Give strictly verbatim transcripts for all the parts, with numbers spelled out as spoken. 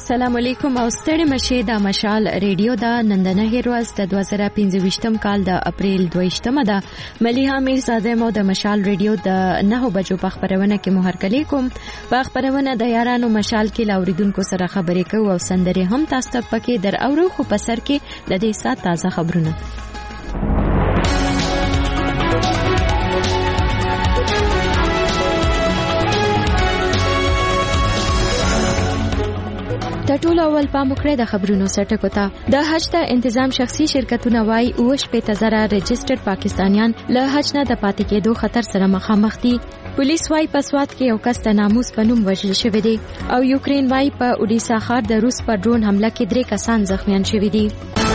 السلام علیکم او ستړي مشه د مشال ریډیو دا نندنه هیروز د دوه زره پنځه کال د اپریل دوه ده ملیحه میرزاده مو د مشال ریډیو د نه بجو په خبرونه کې مهر کلی کوم په خبرونه د یارانو مشال کې لاوریدونکو سره خبرې کوو او سندري هم تاسو ته پکې در اورو خو په سر کې د دې سات تازه خبرونه د ټولو اول پام وکړئ د خبرونو سرټکو ته د حج ته انتظام شخصي شرکتونه وای او شپږ زره رجسټرډ پاکستانیان له حج نه د پاتې کېدو خطر سره مخامخ دي. پولیس وای په سوات کې یو کس د ناموس په نوم وژل شوی دی او یوکرين وای په اډیسا ښار د روس په ډرون حمله کې درې کسان زخمیان شوي دي.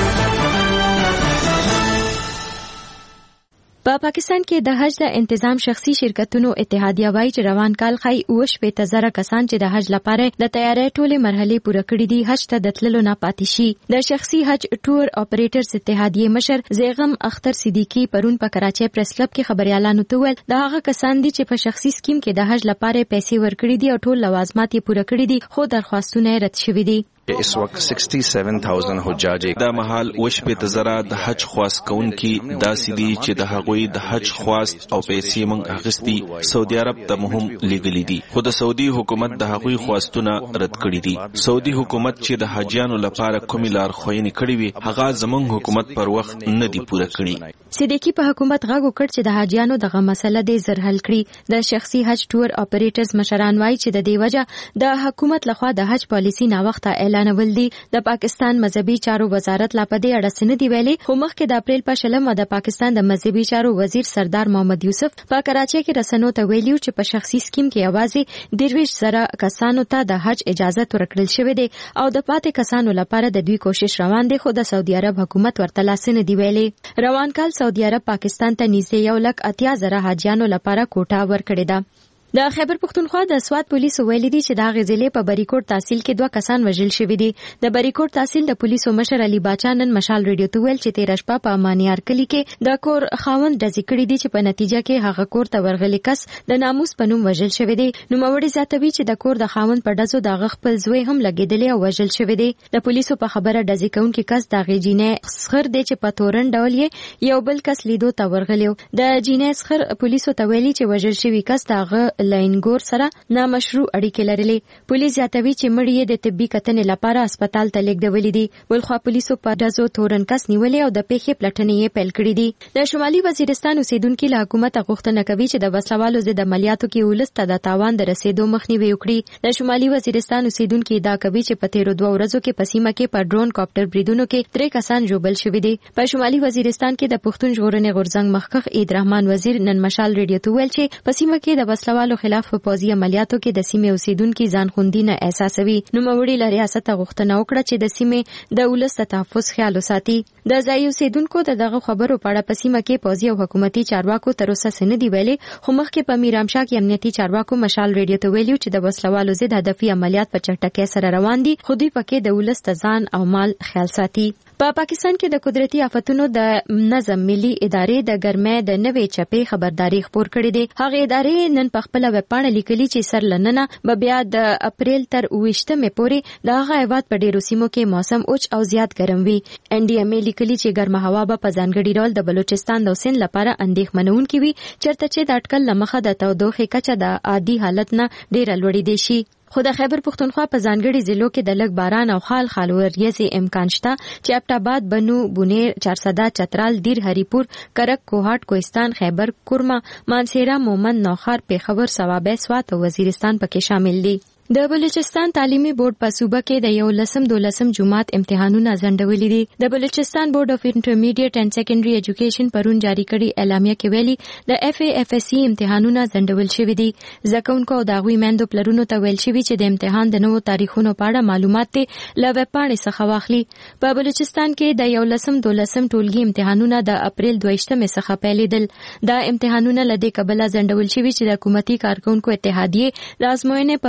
په پا پاکستان کې د حج د انتظام شخصي شرکتونو اتحادیه وایي چې روان کال خای او شپږ زره کسان چې د حج لپاره د تیاری ټولې مرحلې پوره کړې دي حج ته د تللو نه پاتې شي. د شخصي حج ټور اپریټرز اتحادیه مشر زیغم اختر صدیقی پرون په کراچۍ پریس کلب کې خبريالانو ته ویل د هغه کسان دي چې په شخصي سکیم کې د حج لپاره پیسې ورکړي دي او ټول لوازمات یې پوره کړي دي خو درخواستونه رد شوي دي. اس وقت سړسټ سبعه هزار حجاج د محل وشپې تزرا د حج خواست کوونکي داسې دي چې د هغوی د حج خواست او پیسې مونږ اخیستي سعودي عرب ته مهم لګلې دي خو د سعودي حکومت د هغوی خواستونه رد کړي دي. سعودي حکومت چې د حاجیانو لپاره کومي لارښوونې کړې وي هغه زمونږ حکومت پر وخت نه دی پوره کړی. صدیقی په حکومت غاغو کړ چې د حاجیانو دغه مسله د زر حل کړي. د شخصي حج ټور اپریټرز مشران وایي چې د دې وجه د حکومت لخوا د حج پالیسی نا وخته اعلانول دي. د پاکستان مذهبي چارو وزارت لا پدې اړه سند دی ویلي خو مخکې د اپریل په شلمه د پاکستان د مذهبي چارو وزیر سردار محمد یوسف په کراچۍ کې رسنو ته ویلیو چې په شخصي سکیم کې اوازې درویش زره کسانو ته د حج اجازه ورکړل شوې ده او د پاتې کسانو لپاره د دوی کوشش روان دي خو د سعودي عرب حکومت ورته لاسنه دی ویلي. روان کال سعودي عرب پاکستان ته نږدې یو لک اتیا زره حاجیانو لپاره کوټه ورکړې ده. د خیبر پختونخوا د سوات پولیسو ویلي دي چې د غزلې په بریکوټ تحصیل کې دوه کسان وژل شوي دي. د بریکوټ تحصیل د پولیسو مشر علي باچا نن مشال ریډیو ته ویل چې تیر شپه په امانیار کلی کې د کور خاوند ډزې کړې دي چې په نتیجه کې هغه کور ته ورغلی کس د ناموس په نوم وژل شوی دی. نوموړي زیاتوي چې د کور د خاوند په ډزو د خپل زوی هم لګیدلی او وژل شوی دی. د پولیسو په خبره ډزې کوونکي کس د غیجینې سخر دی چې په تورن ډول یې یو بل کس لیدو ته ورغلی. د جینې سخر پولیسو ته ویلي چې وژل شوی کس دغه لاینګور سره نامشروع اړیکې لرلې. پولیس زیاتوي چې مړی یې د طبي کتنې لپاره هسپتال ته لیږدولې دي. ولخوا پولیسو په ډزو تورن کس نیولې او د پیښې پلټنې یې پیل کړې دي. د شمالي وزیرستان اوسیدونکو له حکومت غوښتنه کوي چې د وسلوالو ضد عملیاتو کې ولست د تاوان د رسیدو مخنیوي وکړي. د شمالي وزیرستان اوسیدونکو ادعا کوي چې په تیرو دوه ورځو کې په سیمه کې په ډرون کاپټر بریدونو کې درې کسان ژوبل شوي دي. په شمالي وزیرستان کې د پښتون ژغورنې غورځنګ مخکښ عید رحمان وزیر نن مشال ریډیو ته ویل چې په سیمه کې د وسلوالو خلاف په پوځي عملیاتو کې د سیمې اوسیدونکو ځان خوندي نه احساسوي. نوموړي له ریاست غوښتنه وکړه چې د سیمې د ولس تحفظ خیال وساتي. د ځای اوسیدونکو د دغه خبرو په اړه په سیمه کې پوځي او حکومتي چارواکو تر اوسه څه نه دي ویلي خو مخکې په میرامشاه کې امنیتي چارواکو مشال ریډیو ته ویلي چې د وسلوالو ضد هدفي عملیات په چټکۍ سره روان دي خو دوی پکې د ولس ځان او مال خیال ساتي. په پا پاکستان کې د قدرتي آفتونو د نظم ملي ادارې د ګرمۍ د نوې چپې خبرداري خپور کړې ده. هغه ادارې نن په خپل ویب پاڼه لیکلي چې سر لننه به بیا د اپریل تر اوویشتمې پورې د هغه هیواد په ډیرو سیمو کې موسم اوچ او زیات ګرم وي. ان ډي ام لیکلي چې ګرمه هوا به په ځانګړي ډول د بلوچستان او سند لپاره اندېښمنونکې وي چېرته چې د اټکل لمخه د تودوخې کچه د عادي حالت نه ډیره لوړې دي شي. خو د خیبر پختونخوا په ځانګړي ضلعو کې د لږ باران او خال خال وریځې امکان شته چې ابټاباد، بنو، بونیر، چارسده، چترال، دیر، هریپور، کرک، کوهاټ، کوهستان، خیبر، کورما، مانسیرا، مومند، نوخار، پیښور، سوابه، سوات او وزیرستان پکې شامل دي. د بلوچستان تعلیمي بورډ په صوبه کې د یو لسم دولسم جماعت امتحانونه ځنډولي دي. د بلوچستان بورډ اف انټرمیډیټ اینڈ سیکنډري ایجوکیشن پرون جاری کړي اعلامیه کې ویلي د اف ای اف اس سی امتحانونه ځنډول شوي دي. زده کوونکو او د هغوی میندو پلرونو ته ویل شوي چې د امتحان د نوو تاریخونو په اړه معلومات یې له ویب پاڼې څخه واخلي. په بلوچستان کې د یو لسم دولسم ټولګي امتحانونه د اپریل دویشتمې څخه پیلېدل. دا امتحانونه له دې کبله ځنډول شوي چې د حکومتي کارکونکو اتحادیې د ازموینې په مرکزونو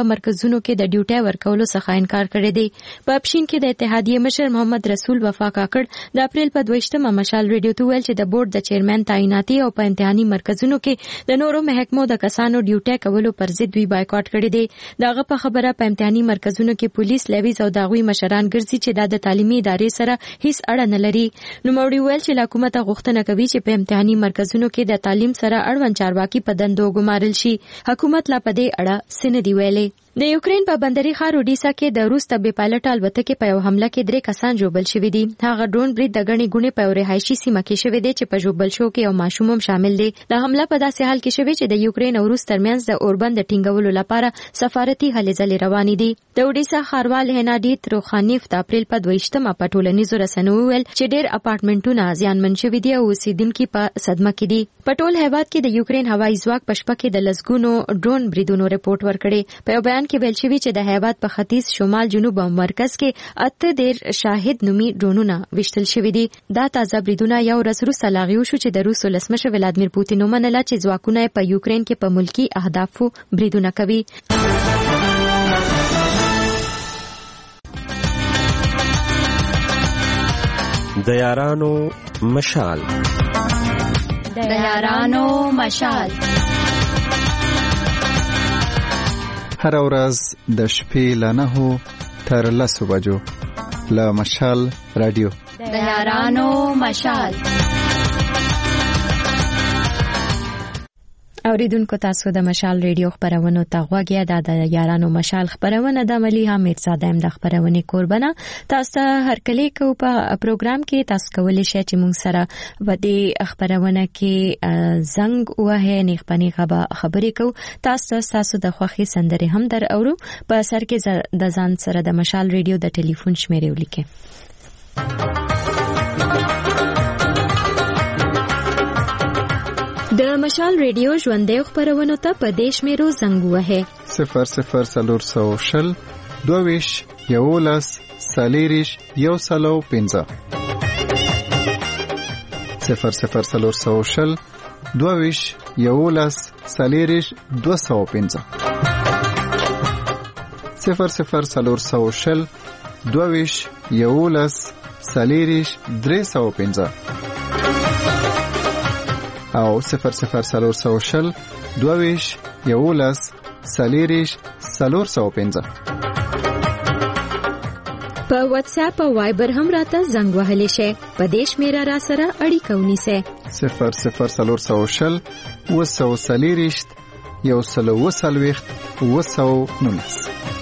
مرکزونو کې د ډیوټي ورکولو څخه انکار کړی دی. په اپشین کې د اتحادیې مشر محمد رسول وفا کاکړ د اپریل په دویشتمه مشال ریډیو ته ویل چې د بورډ د چیرمن تعیناتي او په امتحاني مرکزونو کې د نورو محکمو د کسانو ډیوټي کولو پر ضد دوی بایکاټ کړی دی. دغه په خبره په امتحاني مرکزونو کې پولیس لیویز او داغوي مشران ګرځي چې د تعلیمي ادارې سره هیڅ اړه نه لري. نو موري ویل چې حکومت غوښتنه کوي چې په امتحاني مرکزونو کې د تعلیم سره اړوند چارواکي په دندو ګمارل شي. حکومت لا په دې اړه څه نه دی ویلي. د یوکرين په بندري ښار اودیسا کې د روس طبي پایلټ الوتکې په یو حمله کې درې کسان ژوبل شوي دي. هغه ډرون برید د غني ګونې په رهایشي سیمه کې شوی دی چې په ژوبل شو کې یو ماشوم هم شامل دی. د حمله په داسې حال کې شوی چې د یوکرين او روس ترمنځ د اوربند ټینګولو لپاره سفارتي هلې ځلې روانې دي. د اودیسا ښاروال هنادي تروخانیف د اپریل په دویشتمه په ټولنیزو رسنیو ویل چې ډېر اپارټمنټونه زیانمن شوي دي او اوسیدونکو په صدمه کې دي. په ټول هیواد کې د یوکرين هوایي ځواک په شپه کې د لسګونو ډرون بریدونو رپورټ ورکړي. په یو بیان کې ویل شوی چې د هیواد په ختیځ شمال جنوب او مرکز کې اته ډیر شاهد نومي ډرونونه وشتل شوي دي. دا تازه بریدونه یو ورځ وروسته لاغیو شو چې د روس ولسمشر ولادمیر پوتین ومنله چې ځواکونه په یوکرين کې په ملکی اهدافو بریدونه کوي. د یارانو مشال د یارانو مشال هر ورځ د شپې له نهو تر لسو بجو له مشال رادیو د یارانو مشال. اوریدونکو تاسو د مشال ریډیو خبرونه ته غوږی دا د یارانو مشال خبرونه د ملي حمیدزاده هم د خبرونه قربانه. تاسو هر کله کو په پروګرام کې تاسو کولی شئ چې موږ سره و دې خبرونه کې زنګ وه نه خپنی خبرې کو. تاسو تاسو د خوخي سندره هم در اورو. په سر کې د ځان سره د مشال ریډیو د ټلیفون شمیره ولیکئ. د مشال ریډیو ژوندې خبرونه ته په دیش میرو زنګ وه صفر صفر سلور سو شل دوویش یولس سالیریش یو سلو پنځه صفر صفر سلور سو شل دوویش یولس سالیریش دو سو پنځه صفر صفر سلور سو شل دوویش یولس سالیریش درې سو پنځه او صفر صفر سلور سو شل دوویش یولس سالیریش سلور سو پنځه. په واتس اپ او وایبر هم راته زنګ وهلی شي. په دیش میرا را سره اړیکه ونیسه صفر صفر سلور سو شل وسو سالیریش یو سلو وسلويخت وسو نونس.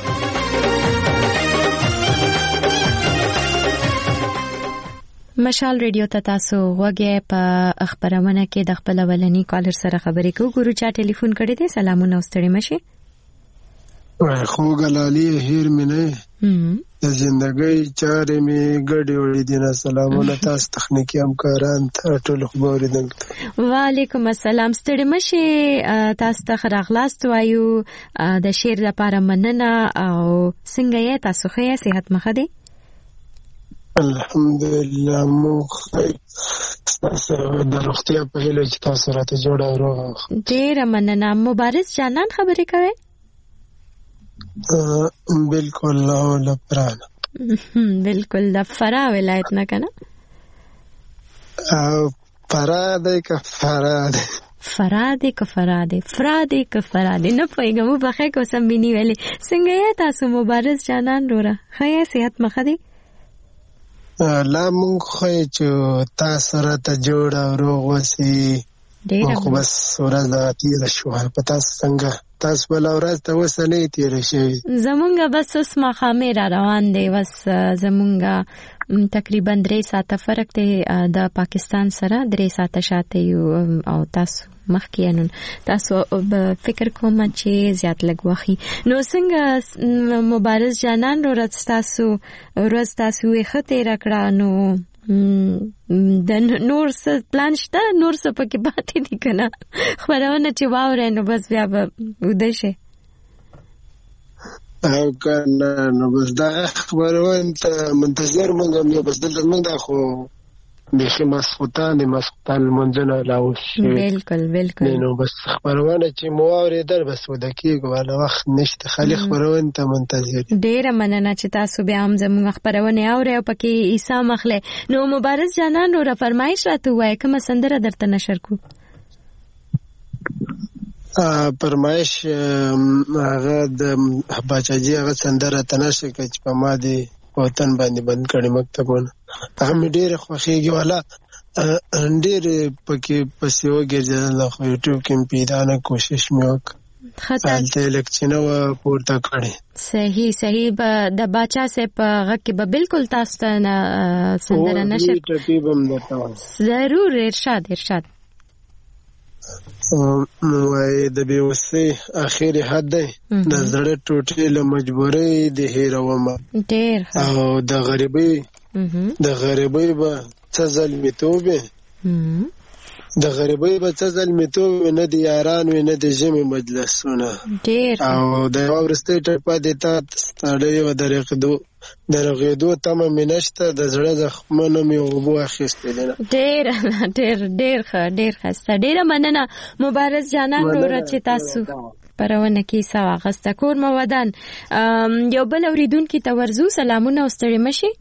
مشال ریډیو ته تاسو غوږی په خبرونه کې د خپل ولنی کالر سره خبرې کوو. ګورو چا ټلیفون کړی دی. سلامونه واستړی مشي. خو غلالی هیر مینه د ژوندۍ چارې می ګډې وړې دي. سلامونه تاسو تخنیکی همکاران ته ټول خبرې دنګ. وعلیکم السلام. ستړي مشي. تاسو ته راغلاست وایو د شیر لپاره مننه او څنګه یې تاسو ښه صحت مخه دی؟ الحمدلله مو تاسو د روغتیا په هیله چې تاسو راته جوړ او روغ. ډیر مننه. مبارز جانان خبرې کوي؟ بالکل لا لپران بالکل د فرا ولایت نه کنه؟ فرا دی که فرا دی فرا دی که فرا دی فرا دی که فرا دی نه پوهیږم. بخیر کو سم بینی ویلې. څنګه یې تاسو مبارز جانان روره؟ ښه صحت مخه دی؟ لا مونږ خو چې تاسو راته جوړ او روغ وسی. ډیر خو بس ورځ دا تیر شو. په تاسو څنګه؟ تاسو بل ورځ ته وسلې تیر شي. زمونږ بس اوس مخامې را روان دی. بس زمونږ تقریبا درې ساعته فرق دی د پاکستان سره. درې ساعته شاته یو او تاسو مخکې نن تاسو فکر کوم چې زیات لګ وخی. نو څنګه مبارز جانان ورځ تاسو ورځ تاسو یې خته راکړه. نو د نور څه پلان شته؟ نور څه پکې پاتې دي کنه؟ خبرونه چې واورې نو بس بیا به وده شي او کنه. نو بس دا خبرونه ته منتظر مونږ هم بس دلته مونږ دا خو بخي مسخوتان د مسخوتان منځنه لاو شي. بالکل بالکل. نو بس خبرونه چې مو اورېدل بس ودکیږي ولا وخت نشته خالي خبرونه ته منتظر. ډیره مننه چې تاسو بیا هم زموږ خبرونه اورئ او پکې عیسی مخله. نو مبارز جانان رو فرمایش راته وای کومه سندره درته نشر کو؟ فرمایش هغه د باچاجي هغه سندره تنشه چې په ما دی وطن باندې بند کړي مکتبونه هغه مې ډېر خوښېږي والا ډېر پکې پسې وګرځېدل خو یوټیوب کې پیدا نه کوشش مې وکړ هلته الکچینه و پورته کړې. صحیح صحیح د باچا صاحب په غږ کې به بالکل تاسو ته سندره نشر ضرور. ارشاد ارشاد. وای د بېوسۍ اخري حد دی د زړه ټوټې له مجبورۍ د هېرومه او د غریبۍ د غریبۍ به څه زلمیتوب وي د غریبۍ به څه زلمیتوب وي نه د یاران وي نه د ژمې مجلسونه او د یوه وروستۍ ټپه د تا ستړی و د رغېدو د رغېدو تمه مې نشته د زړه زخمونه مې اوبو اخیستې دي. ډېر ډېر ډېر ښه ډېر ښایسته. ډېره مننه مبارز جانان وروره چې تاسو خپرونه کې حصه واخیسته. کور مو ودان. یو بل اورېدونکي ته ورځو. سلامونه او ستړي مه شئ.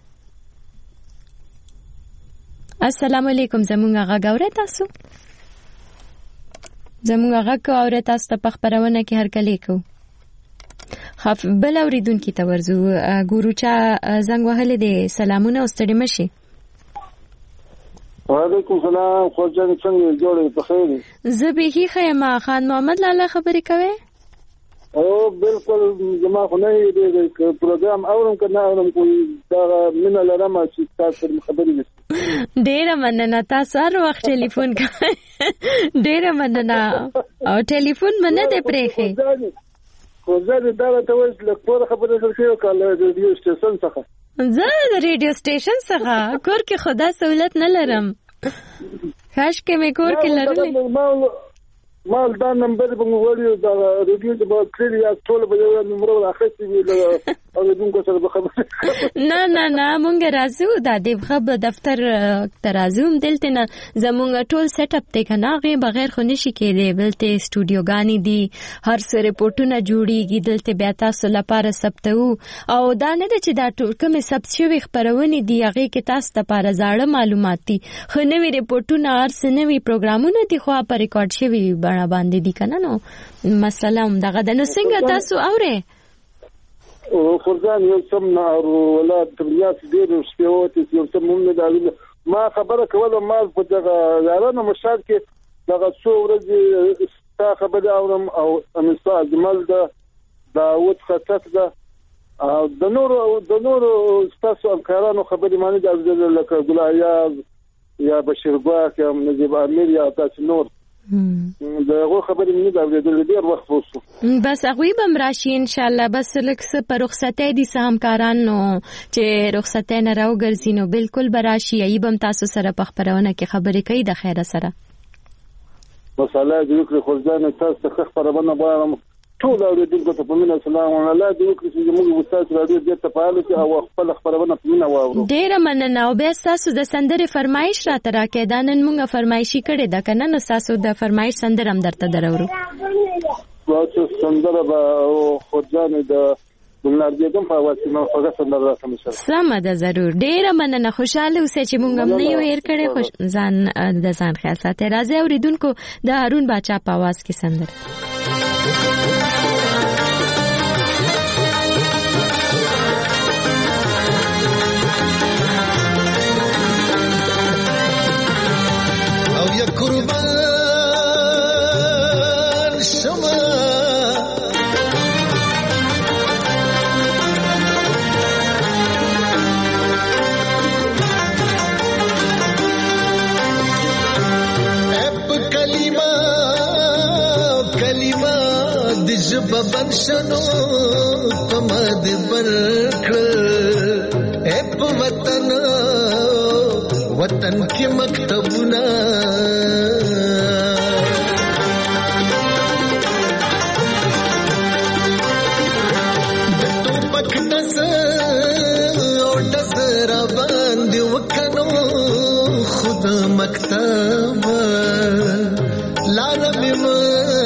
السلام علیکم. زمونږ غږ اورئ تاسو؟ زمونږ غږ اورئ تاسو ته په خپرونه کې هرکلی کوو. خاف بل اوریدونکي ته ورځو. ګورو چا زنګ وهلی دی. سلامونه او ستړي مه شئ. وعلیکم سلام. خورجان څنګه جوړې په خیر؟ زه بیخي ښه یم. خان محمد لاله خبرې کوئ؟ او بالکل زما خو نه دی پروګرام اورم که نه اورم خو دا مینه لرم چې تاسو خبرې وکړئ. ډېره مننه. تاسو هر وخت ټلیفون کوئ. ډېره مننه. او ټلیفون مې نه دی پرېښی. خو زه د دا راته وایي چې له کوره خبرې سره کوي که له ریډیو سټیشن څخه؟ زه د ریډیو سټیشن څخه کور کې خو دا سهولت نه لرم. کاشکې مې کور کې لرلی. ما دا نمبر به مو وړي دا ریډیو چې به کړی یا ټول به یو نمبر راخېستې وي له اورېدونکو سره به خبرې. نه نه نه مونږ راځو دا د خب دفتر ته راځو. دلته نه زمونږ ټول سیټ اپ دی که نه هغې بغیر خو نشي کېدی. دلته سټوډیوګانې دي هر څه ریپورټونه جوړېږي دلته بیا تاسو لپاره ثبتوو او دا نه ده چې دا کومې ثبت شوي خپرونې دي هغې کې تاسو دپاره زاړه معلومات دي ښه نوي ریپورټونه هر څه نوي پروګرامونه دي خو په ریکارډ شوي باندې دي کنه. نو مسله هم دغه ده. نو څنګه تاسو اورئ؟ او فرزان یو سم نه ولا تبلیغات ډېر شپېوتې یو سم هم نه دا ما خبره کوله ما په دغه یارانو مشال کې دغه څو ورځې ستا خبرې اورم او امسا اجمل ده داود خطک ده او د نورو د نورو ستاسو همکارانو خبرې معنی د افضل لکه ګل ایاز یا بشیر باک یا نجیب امیر یا تاسو نور دغه خبرې مې د اوریدل ډیر وخت وشو. بس هغوی به هم راشي ان شاء الله. بس لږ څه په رخصتۍ دي څه همکاران نو چې رخصتۍ نه راوګرځي نو بالکل به راشي. ای به هم تاسو سره په خپرونه کې خبرې کوي د خیره سره. بس الله دې وکړي خورجان تاسو ته خبرونه غواړم ټول اوریدونکو ته په مینه سلام الله دې وکړي چې موږ استاد راډیو دې ته فعال شي او خپل خبرونه په مینه واورو. ډیره مننه. او بیا تاسو د سندرې فرمایش راته راکړئ. دا نن موږ فرمایشي کړې ده که نه نو تاسو د فرمایش سندره هم درته درورو. تاسو سندره به خورجان د ګلناردېدم په واسطه نو هغه سندره راته مشه. سمه ده ضرور. ډیره مننه. خوشاله اوسئ چې موږ هم نه یو هېر کړی. خوش ځان د ځان خیال ساتئ. راځئ اورېدونکو د هارون باچا په اواز کې سندره. او یا قربان شما اب کلمه کلمه د جب بنشنو پمد برکړ اب وطن وطن کې مکتبونه د ټوپک ډز او ډز را باندې وکړو مکتب لارم ما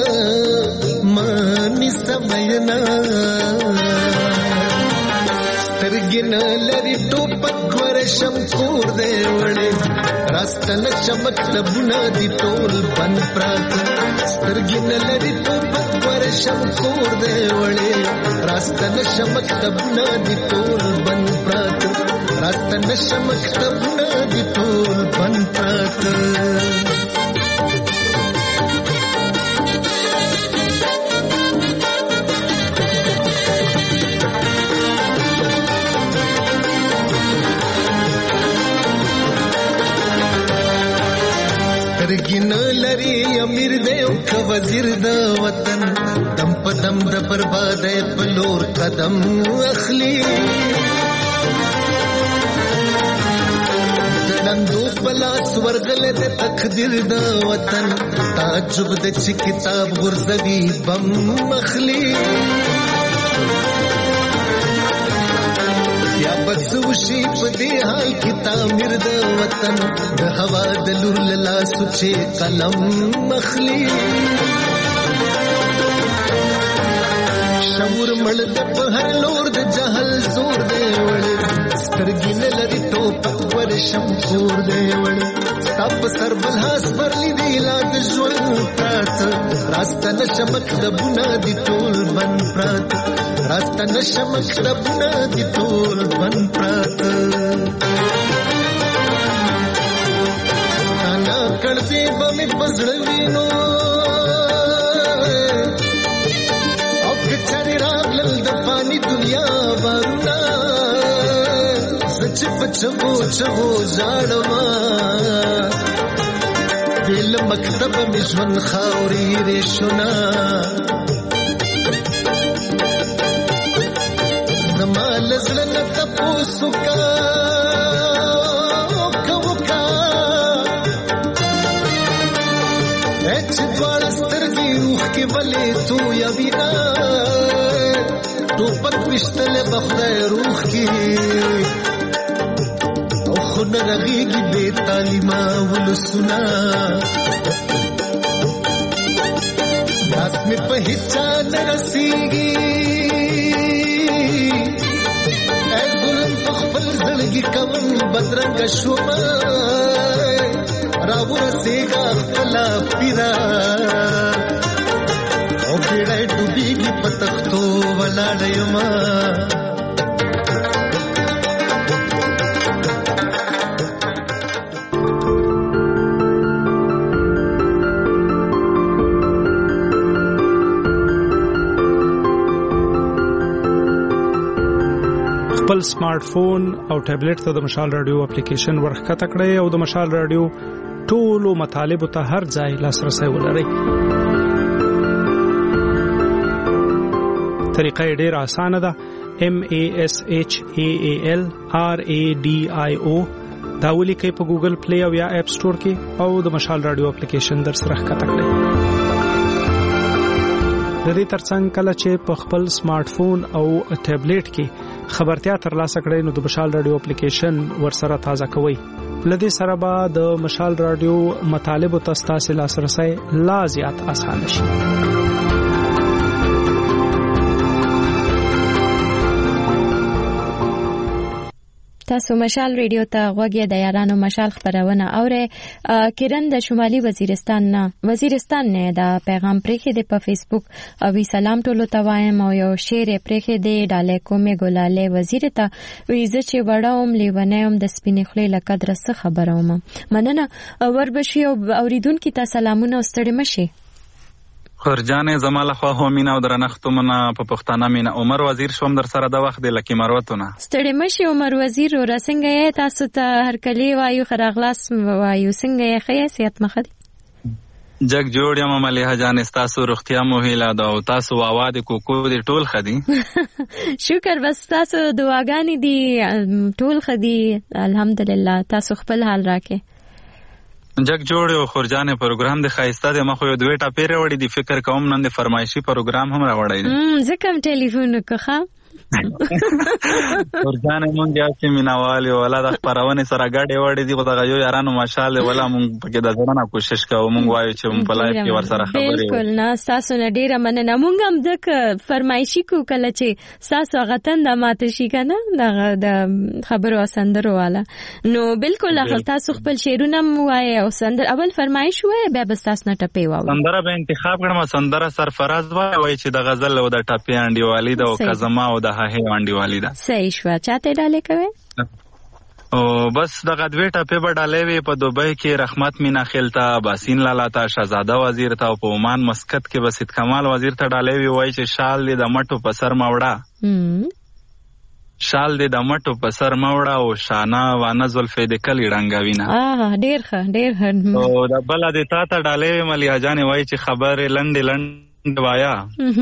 مانی سمینا سترګین لري ټوپک ورشم کور دی وړي راستل چمکتبونه دي ټول بن پرات سترګین لري ټوپک ورشم کور دی وړي راستل چمکتبونه دي ټول بن پرات راستل چمکتبونه دي ټول بن پرات سترګین لري امیر دی او که وزیر د وطن دم په دم د بربادۍ په لور قدم اخلي د ړندو په لاس ورغلی د تقدیر د وطن تعجب د چې کتاب غورځوي بم اخلي یا بس وشي په دې حال کې تعمیر د وطن د هوا د لور له سوچې قلم مخلي شعور مړ د په هر لور د جهل زور دی وړي سترګې نه لري ټوپک ورشم کور دی وړي ستا په سر بل هاس برلی دی لا د ژوند پراته راسته نشه مکتبونه دي ټول بند پراته راسته نشه مکتبونه دي ټول بند پراته انا کړدې به مې په زړه وینو او که چارې راغلل د فاني دنیا بارونه سچ په چغو چغو ژاړما دل مکتب مې ژوند خاورې ریشونه زما له زړه نه تپوس وکړه وکړه چې دواړه سترګې اوښکې ولې تویوینه ټوپک ویشتلی به خدای روح کې او خو نه رغېږي بې تعلیمه ولسونه لاس مې په هېچا نه رسېږي ای ظلم په خپل زړګي کوم بدرنګه شومه راورسېږه خپله پیره او بیړی ډوبېږي په تختو ولاړه یمه خپل سمارټ فون او ټابلیټ ته د مشال رادیو اپلیکیشن ورښکته کړئ او د مشال رادیو ټولو مطالبو ته هر ځای لاسرسی ولرئ. طریقه یې ډېره اسانه ده. M A S H A A L R A D I O دا ولیکئ په ګوګل پلی او یا اپ سټور کې او د مشال رادیو اپلیکیشن در سره ښکته کړئ. د دې ترڅنګ کله چې په خپل سمارټ فون او ټابلیټ کې خبرتیا ترلاسه کړئ نو د مشال رادیو اپلیکیشن ورسره تازه کوئ. لدې سره به د مشال رادیو مطالبو ته ستاسو لاسرسی لا زیات اسانه شي. تاسو مشال ریډیو ته غوږی د یارانو مشال خبرونه اوره. کرن د شمالي وزیرستان نه وزیرستان نه دا پیغام پرېخې د په فیسبوک او سلام ټولو ته وایم او یو شعر پرېخې د ډاله کومه ګلاله وزیر ته ویزه چې وړاوم لیونیم د سپینې خلې لقدر څه خبروم. مننه وربشي او اوریدونکو ته سلامونه او ستړي مشي. خرجانې زماله خو هم مینا او درنښتونه په پښتانه مینا عمر وزیر شوم در سره د وخت د لکی مروتونه ستړي مشي. عمر وزیر ور څنګه یې تاسو ته هر کلی وایو خراغلاس وایو څنګه یې خې سیات مخدي جگ جوړ یم مليحه جان تاسو روغتیا مو هیله ده او تاسو واواد کوکو دې ټول خدي شکر بس تاسو دعاګانې دي ټول خدي الحمدلله. تاسو خپل حال راکې جگ جوړ او خورجانې پروګرام د خایسته د مخو یو دوه ټاپې راوړي دي. فکر کوم نن د فرمایشي پروګرام هم راوړی دي. م ځکه ټلیفون وکړه ورجانې مونږ یا چې مینوال یو ولا د خپرونې سره ګډې وړې دي خو دغه یو یارانو ماشاءالله ولا مونږ پکې د زړه نه کوشش کوو مونږ وایو چې په لایف کې ورسره خبرې وکړو. بالکل نه تاسو نه ډیره مننه. مونږ هم ځکه فرمایشي کو کله چې تاسو غتن د ماته شي کنه د خبرو سندرو والا نو بالکل هغه تاسو خپل شعرونه وایي او سندر اول فرمایش وایي بیا بس تاسو نه ټپې واو سندره به انتخاب کړم سندره سرفراز وایي چې د غزل او د ټپې انډیوالي د او کزما او د هه انډیوالي ده. صحیح شو. چاته ډالې کوي او بس د غدوی ټپې به ډالې وي په دوبۍ کې رحمت مینا خیلتا باسین لالا تا شهزاده وزیر تا او په عمان مسقط کې بسیط کمال وزیر ته ډالې وي وایي چې شال دې د مټو په سر ماوړه شال دې د مټو په سر ماوړه او شانه وانه زلفې د کلی رنگاوینه. اه ډیر ښه ډیر ښه. او د بل دې تا ته ډالې ملیا جان وایي چې خبره لنډ لنډ وایا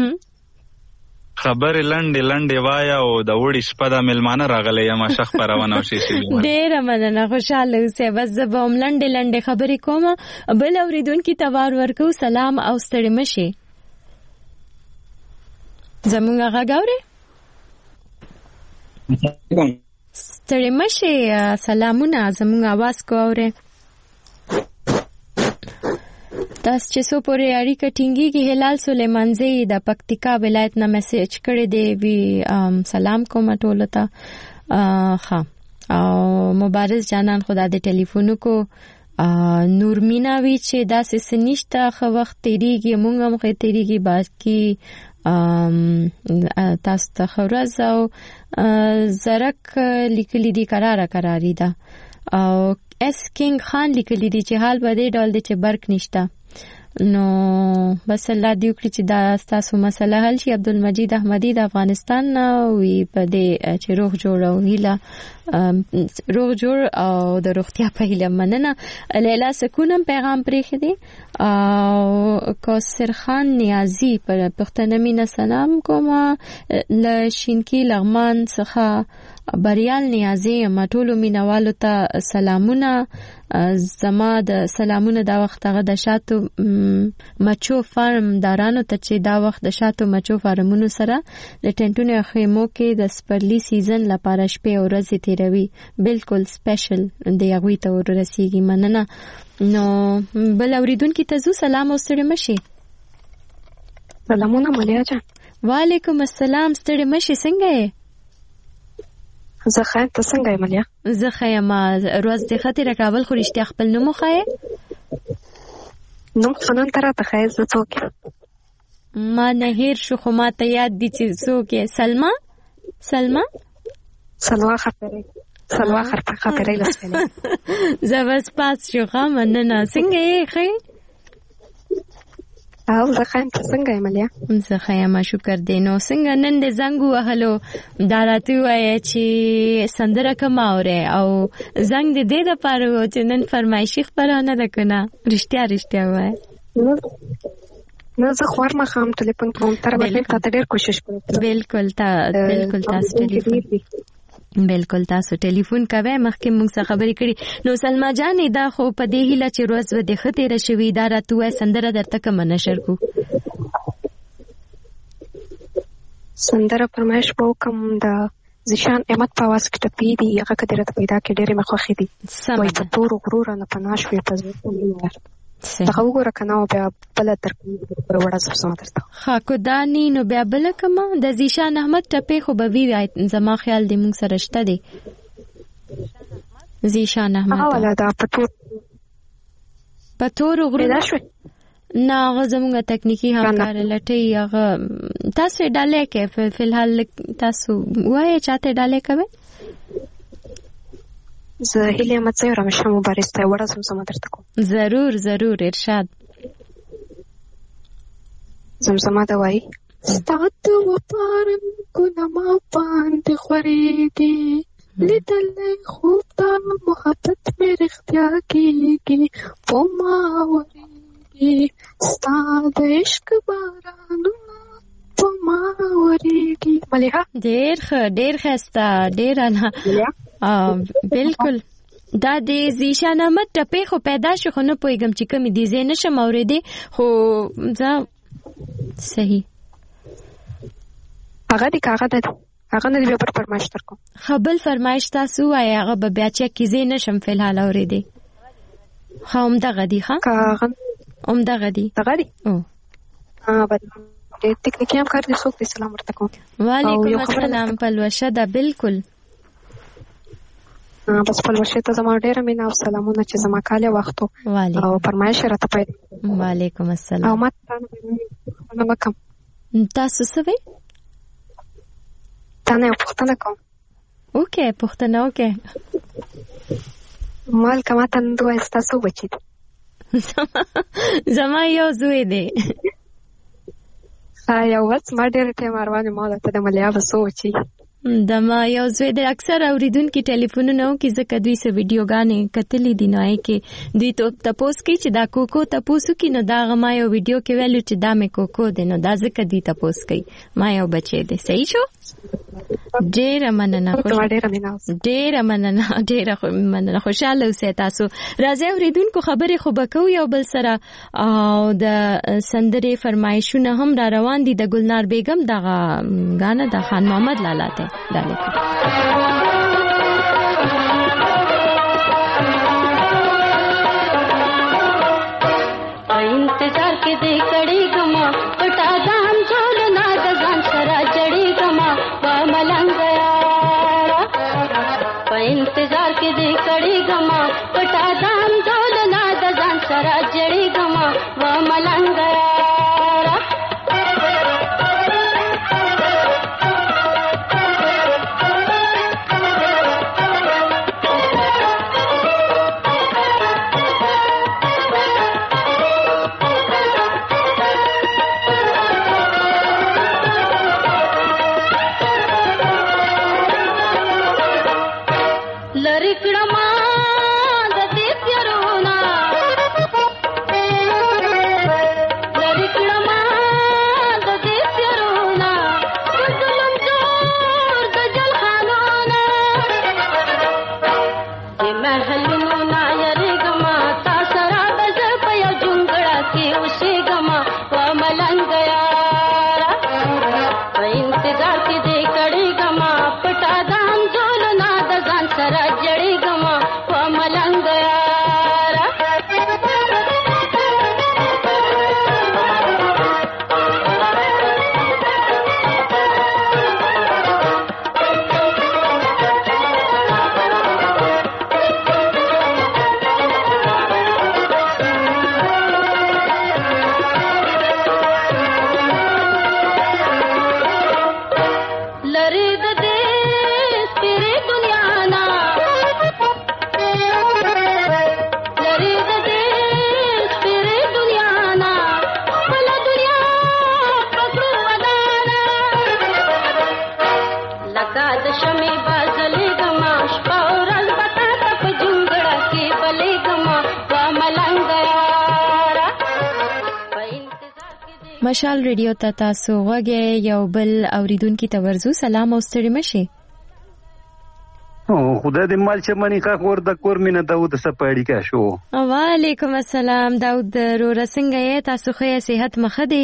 خبرې لنډې لنډې وایا او د وړي شپه د مېلمانه راغلی یم شخ پرونه او شیشې ډېره مننه خوشحاله اوسئ. بس زه به هم لنډې لنډې خبرې کوم بل اورېدونکي ته وار ورکوو. سلام او ستړې مه شئ. زموږ غږ اورئ؟ ستړې مه شئ. سلامونه زموږ اواز کو اورئ. تاسو چې سو پورې اړیکه ټینګیږي هلال سلیمانزی د پکتیکا ولایت نه میسج کړی دی وی سلام کوم ټول ته ها او مبارز جانان خدا دې ټلیفون کو نورمینا وی چې دا سنشتہ خو وخت تیریږي مونږ هم خې تیریږي باقي تاسو ته خورز او زرک لیکلی دی قراره قراری ده او اس کینګ خان لیکلی دی چې حال به دې ډول دی چې برق نشته نو بس الله دې وکړي چې دا تاسو مسله حل شي. عبدالمجید احمدی د افغانستان نه وی په دې چې روغ جوړ او هیله روغ جوړ او د روغتیا په هیله مننه. لیلا سکونم پیغام پرېښی دی او کوثر خان نیازی پر پښتنه مینه سلام کوم له شینکی لغمان څخه بریال نیازی مټولو مینوالو ته سلامونه. زما د سلامونه دا وخت هغه د شاتو مچو فارم دارانو ته چې دا وخت د شاتو مچو فارمونو سره د ټنټونو خیمو کې د سپرلی سیزن لپاره شپې او ورځې تیروي بالکل سپیشل د هغوی ته ورسیږي. مننه. نو بل اوریدونکي ته زو سلام او ستړي مشي. سلامونه مولیا جان. وعلیکم السلام. ستړي مشي څنګه یې؟ زه ښه ته څنګه یې ملیا؟ زه ښه یم. روز د خطر کابل خو رښتیا خپل نوم وښایې؟ نوم خو نن ته راته ښایې زه څوک یم؟ ما نه هیر شو خو ما ته یاد دي چې څوک یې. سلما سلما سلوا خپرې سلوا خپرې لسپنې زه بس پاس شو ښه مننه. څنګه یې ښه؟ او زه ښه یم ته څنګه یې ملیا؟ زه ښه یم شکر دی. نو څنګه نن د زنګ ووهلو دا راته ووایه چې سندره کوم اورې او زنګ د دې دپاره و چې نن فرمایشي خپرونه ده که نه؟ رښتیا رښتیا ووایه. نه زه خوار ماښام ټلیفون کوم تر به تا ته ډېر کوشش کوم. بالکل تا بالکل تاسو ټلیفون بالکل تاسو ټلیفون کوي مخکې موږ سره خبرې کړې. نو سلما جانې دا خو په دې هیله چې روز و د ښه تېره شوي دا راته ووایه سندره درته کومه نشر کړو؟ سندره فرمایش به وکړم د زیشان احمد په اواز کې ټپې دي هغه که دې راته پیدا کړې ډېرې مې خوښې دي. وایي په تورو غرو رانه پناه شوې په زړه دغه وګوره که نه او بیا بله درکوي وړه زما درته ښه که دا نی نو بیا بله کومه د زیشان احمد ټپې خو به وي زما خیال دی موږ سره شته دی زیشان احمد هغه دا په تور په تورو غرو پیدا شوې نه هغه زموږ تکنیکي همکار لټۍ هغه تاسو یې ډالۍ کوئ فی الحال تاسو وایئ چاته یې ډالۍ کوئ؟ زه هیله یم چې رمشه مبارز ته وړه زمزمه درته کوم. ضرور ضرور ارشاد. زمزمه ده وایي ستا د وفا رنګونه ما باندې خورېږي لیدلی خوب تا محبت مې رښتیا کېږي په ما ورېږي ستا د عشق بارانونه په ما ورېږي. ملیحه ډېر ښه ډېر ښایسته ډېر انا بالکل. دا د زیشان احمد ټپې خو پیدا شو خو نه پوهېږم چې کومې دي زه نشم اورېدی خو زه صحیح هغه دي که هغه ده هغه نه بیا پر فرمایش تر کوم خپل فرمایش تاسو وای هغه به بیا چې کیزې نشم فلحال اورېدې خو هم دغه دی ښه هغه هم دغه دی دغه دی او ها بل ټیکنیکی هم کار دي څوک دې سلام ورته کوم وعلیکم السلام پلوشه ده بالکل بس پلوشه ته زما ډیره مینا او سلامونه چې زما کاله وختو او فرمایش راته پیدا وعلیکم السلام او ماته نه وکم تاسو څه وی تانه پښتنه کوم اوکې پښتنه اوکې مال کما تن دوه تاسو بچی زما یو زوی دی ها یو وڅ ما ډېر ټیم روانه مال ته د ملیا وسوچي د ما یو زوی د اکثر اوریدونکو ټلیفونونه او کې زکه دوی سه ویډیوګانې کتلې دي نو کې دوی ته تاسو کې چې دا کوکو تاسو کې نو دا ما یو ویډیو کې ویلو چې دا مې کوکو دی نو دا زکه دوی تاسو کې ما یو بچی دی صحیح شو ډېر مننه ډېر مننه ډېر مننه خوشاله اوسئ تاسو راځي اوریدونکو خبرې خو بکو یو بل سره او د سندرې فرمایشونه هم را روان دي د ګلنار بیگم دغه غانه د خان محمد لالا ته دالې इंतजार के दे कड़ी गमा पटा दाम झोल ना दजान सरा जड़ी गमा वा मलंग गया इंतजार के दे कड़ी गमा पटा दाम झोल ना दजान सरा जड़ी गमा वा मलंग गया مشال ریډیو ته تاسو غوږی یو بل اوریدونکو ته ورزو سلام او ستړي مشي او خدای دې مال چې منی کا کور د کور مینه داود سپاړی کا شو وعلیکم السلام داود رو رسنګ تاسو خو صحت مخدي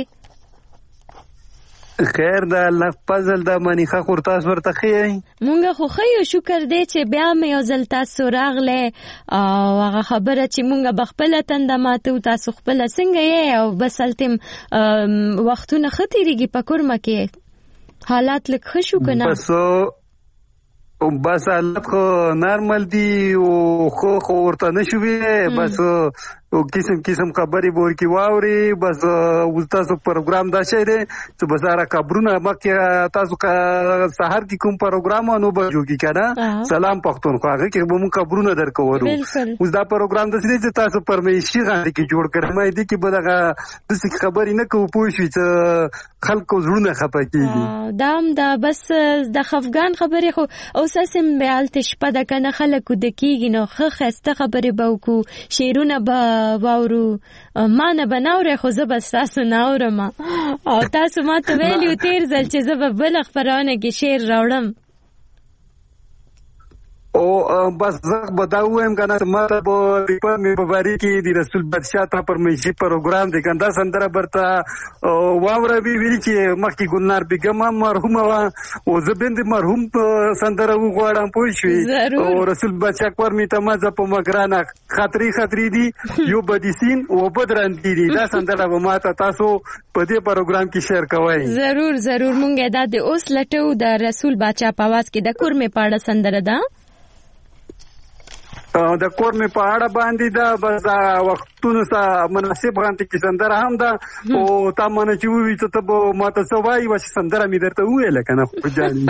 خیر دا الله فضل دا منی خا کور تاسو ورته خی مونږ خو خیو شکر دې چې بیا مې یو ځل تاسو راغله او هغه خبره چې مونږ بخپل تند ماته تاسو خپل څنګه یې او بسلتم وختونه ختیریږي پکور مکه حالات لک خشو کنه بس او بس حالات خو نارمل دی او خو خو ورته نشوي بس او قسم قسم خبرې ورکی واوري بس اوس تاسو پروګرام دا شي دی چې بازار خبرونه مکه تاسو کا سحر کی کوم پروګرام نو بجو کی کنه سلام پښتون خو هغه کې به مونږ خبرونه درکو ورو اوس دا پروګرام د سړي چې تاسو پرمیشي غاړي کې جوړ کړم مې دي کې بدغه د څه خبرې نه کوو پوه شئ چې خلکو زړونه خپه کیږي دام دا بس د خفغان خبرې خو اوس سم بیال تشپه د کنه خلکو د کیږي نو خه خسته خبرې بوکو شیرونه به واورو ما نه بناوره خو زه بس تاسو ناورم او تاسو ما ته ویلو تیر ځل چې زه به بل خبرونه کې شعر راوړم او بس زه بداوم کنه ماته په په مبارک دی رسول بادشاہ ته پرمیشي پروګرام دی کنده سندره برته واوره بي ویل چې مخکې ګلنار بیگم مرحومه وا او زبند مرحوم سندره وغواړم پوه شئ او رسول بادشاہ پرمی ته مزه په مګرانه خطري خطري دی یو بدیسین او بدران دی دا سندره به ماته تاسو په دې پروګرام کې شیر کوئ. ضرور ضرور مونږه دا د اوس لټو د رسول بادشاہ په आवाज کې د کور می پاړه سندره ده د کور می په اړه باندې دا بس وختونو سره مناسب غانته کې سندره هم ده او تا مونږ چې وی ته به ماته سوای و چې سندره می درته ویل کنه خو جاني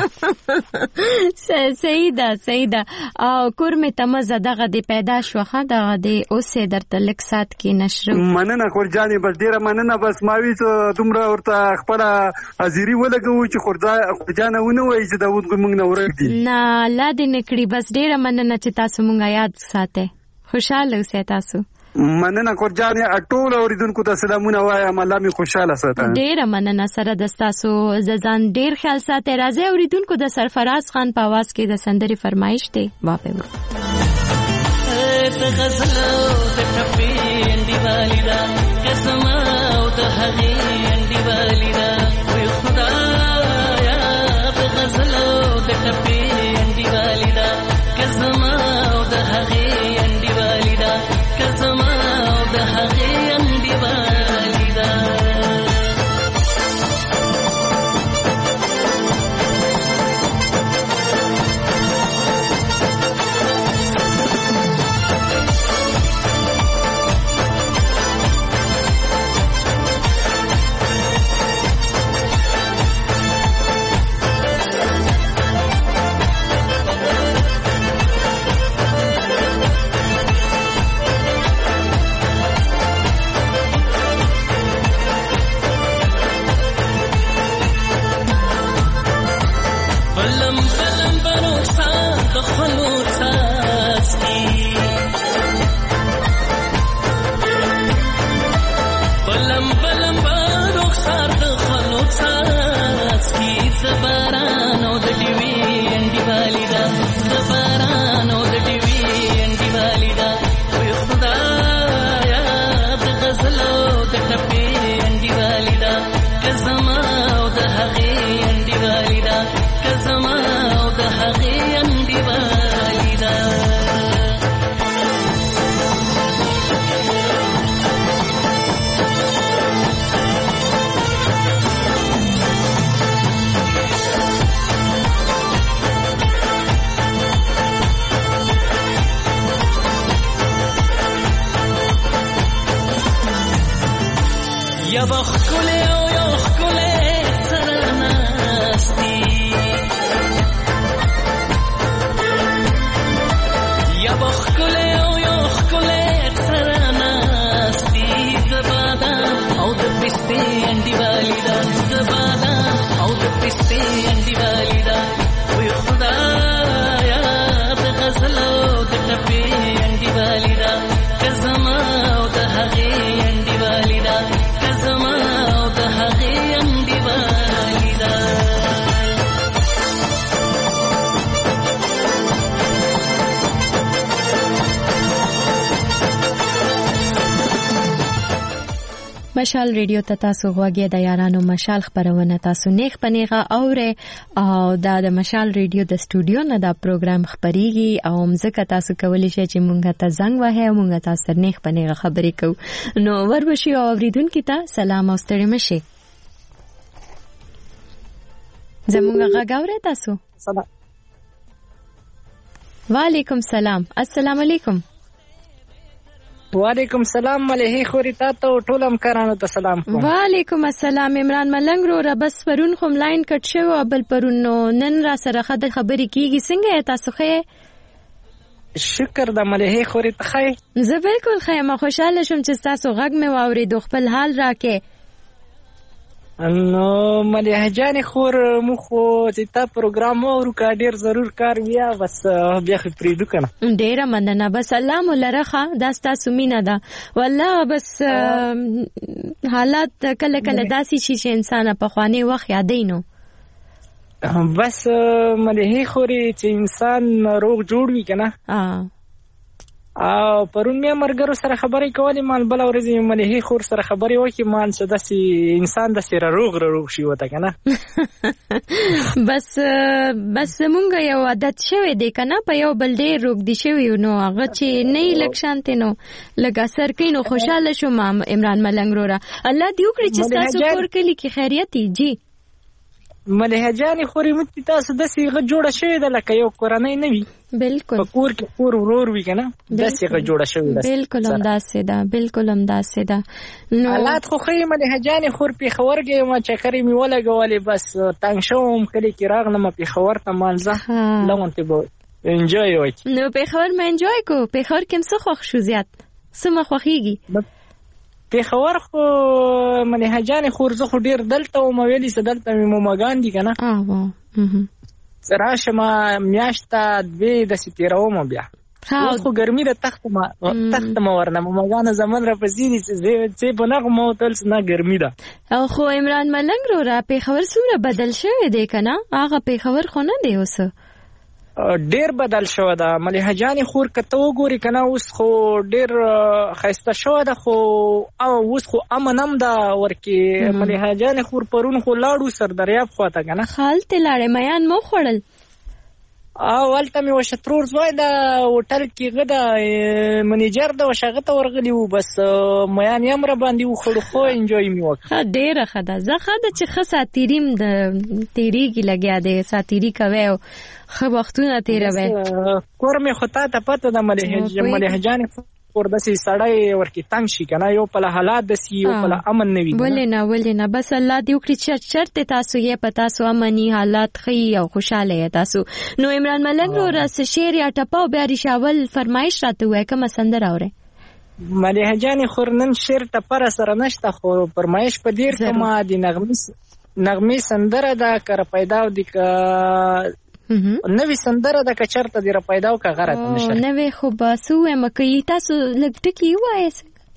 صحیح ده صحیح ده او کور می تمزه دغه دی پیدا شوخه دغه دی اوسه درته لک سات کې نشر مننه خور جاني بس ډیره مننه بس ما وی ته دومره ورته خپل حاضری ولګو چې خور جانه ونه وای چې دا وګ موږ نه ورګ دي نه لا دې نکړي بس ډیره مننه چې تاسو مونږه یاد ساته خوشاله اوسئ تاسو. مننه کورجانه اټول اوریدونکو ته سلامونه وایم الله می خوشاله ساته. ډیره مننه سره د تاسو ځان ډیر خیال ساته. راځي اوریدونکو د سرفراز خان په आवाज کې د سندري فرمایش دی واپه ته غزل د ټپي اندی والیدا قسم او د هغي اندی والیدا وي خدایا ته غزل د ټپي اندی والیدا قسم او د هغي اندی والیدا قسم او د هغي اندی والیدا مشال ریډیو ته تاسو غوږی د یارانو مشال خبرونه تاسو نیخ پنیغه اوره او دا د مشال ریډیو د سټوډیو نه دا پروګرام خبريږي او مزه تاسو کولی شئ چې مونږ ته زنګ وهه مونږ تاسو نیخ پنیغه خبرې کو نو وربشي او اوریدونکو ته سلام او ستړي مشي زمونږ غاګاوره تاسو سلام وعلیکم سلام السلام علیکم وعلیکم السلام ملهي خوري تاسو ټولم کارانو ته سلام کوم. وعلیکم السلام عمران ملنګ رو ربس پرون خو لاین کټ شو او بل پرون نن را سره خبر خبرې کیږي څنګه تاسو خې شکر د ملهي خوري ته خې زه بالکل خې ما خوشاله شوم چې تاسو غږ مې واوري د خپل حال راکې نو ملهي جان خور مخو چې تا پروګرام ورو کا ډیر ضرور کار بیا بس بیا خو پریدو کنه ډیره مننه بس الله مولرخه دا تاسو مینا ده والله بس حالات کله کله داسي شي چې انسان په خواني وخت یادینو بس ملهي خوري چې انسان روغ جوړ وي کنه او پرون مې مرګرو سره خبرې کولې مال بل ورځ ملهي خور سره خبرې وکړې مان څه داسې انسان داسې روغ روغ شي وته کنه بس بس مونږ یو عادت شوی دی کنه په یو بل ډېر روغ دي شوی نو هغه چې نه لږ شانتې نو لږ اثر کوي نو خوشاله شوم عمران ملنګ وروره الله دې وکړي چې تاسو کور کلي کې خیریت جی ملهه جانې خوري مت تاسو داسې غ جوړه شوې ده لکه یو کورنۍ نه وي بالکل په کور کې کور ورور وي کنه داسې غ جوړه شوې ده بالکل هم داسې ده بالکل هم داسې ده نو حالات خو خې ملهه جانې خور په خبر کې ما چکرې می ولګولې بس تنګ شوم کلی کې راغلم په خبر ته مانځه لغون ته به انجوای وکړي نو په خبر مې انجوای کو په خبر کې څه خوښ شو زیات سم خوخيږي په خبر خو ملهه جانې خور زه خو ډیر دلته او مویلې سدلته مې مګان دي کنه اه واه راشه ما میاشته دوی د سپیروم بیا اوس خو ګرمي د تخت ما تخت ما ورنه مګان زمون را پسیدي چې بنغه مو تل نه ګرمي ده او خو عمران ملنګ رو را په خبر سوره بدل شوی دی کنه هغه په خبر خو نه دی اوس ډیر بدل شو ده ملهه جانې خور کته وګوري کنه اوس خو ډیر خسته شو ده خو او اوس خو امنم ده ورکی ملهه جانې خور پرون خو لاړو سر دریاب خواته کنه خالت لاړې میان مو خړل او ولته مې وشترور زوی د هوټل کې غدا منیجر د وشغه ته ورغلی و بس میان یم را باندې وخړو خو انجوای می وکړه ډیره خدا زه خدا چې خساتیریم د تیریږي لګیا دی ساتیری کوي خو وختونه تیروي کور مې خطا ته پته د ملهه ملهه جانې ور دسي سړی ورکی تنگ شي کنه یو په حالات دسي یو په امن نه وي ولې نه ولې نه بس الله دې وکړي چې شرط تاسو یې پتا سو امني حالات خي او خوشاله تاسو نو عمران ملنګ ور اس شعر یا ټپاو بیا ریشاول فرمایش راته وای کوم سندر اوره ملهه جانې خورنن شعر ټپر سره نشته خو فرمایش په ډیر کما دي نغمه نغمه سندره دا کر پیدا ودی ک نوې سندره د کچرته دی را پیداو کا غره نشه نوې خو باسو مکه تاسو لګ ټکی وایي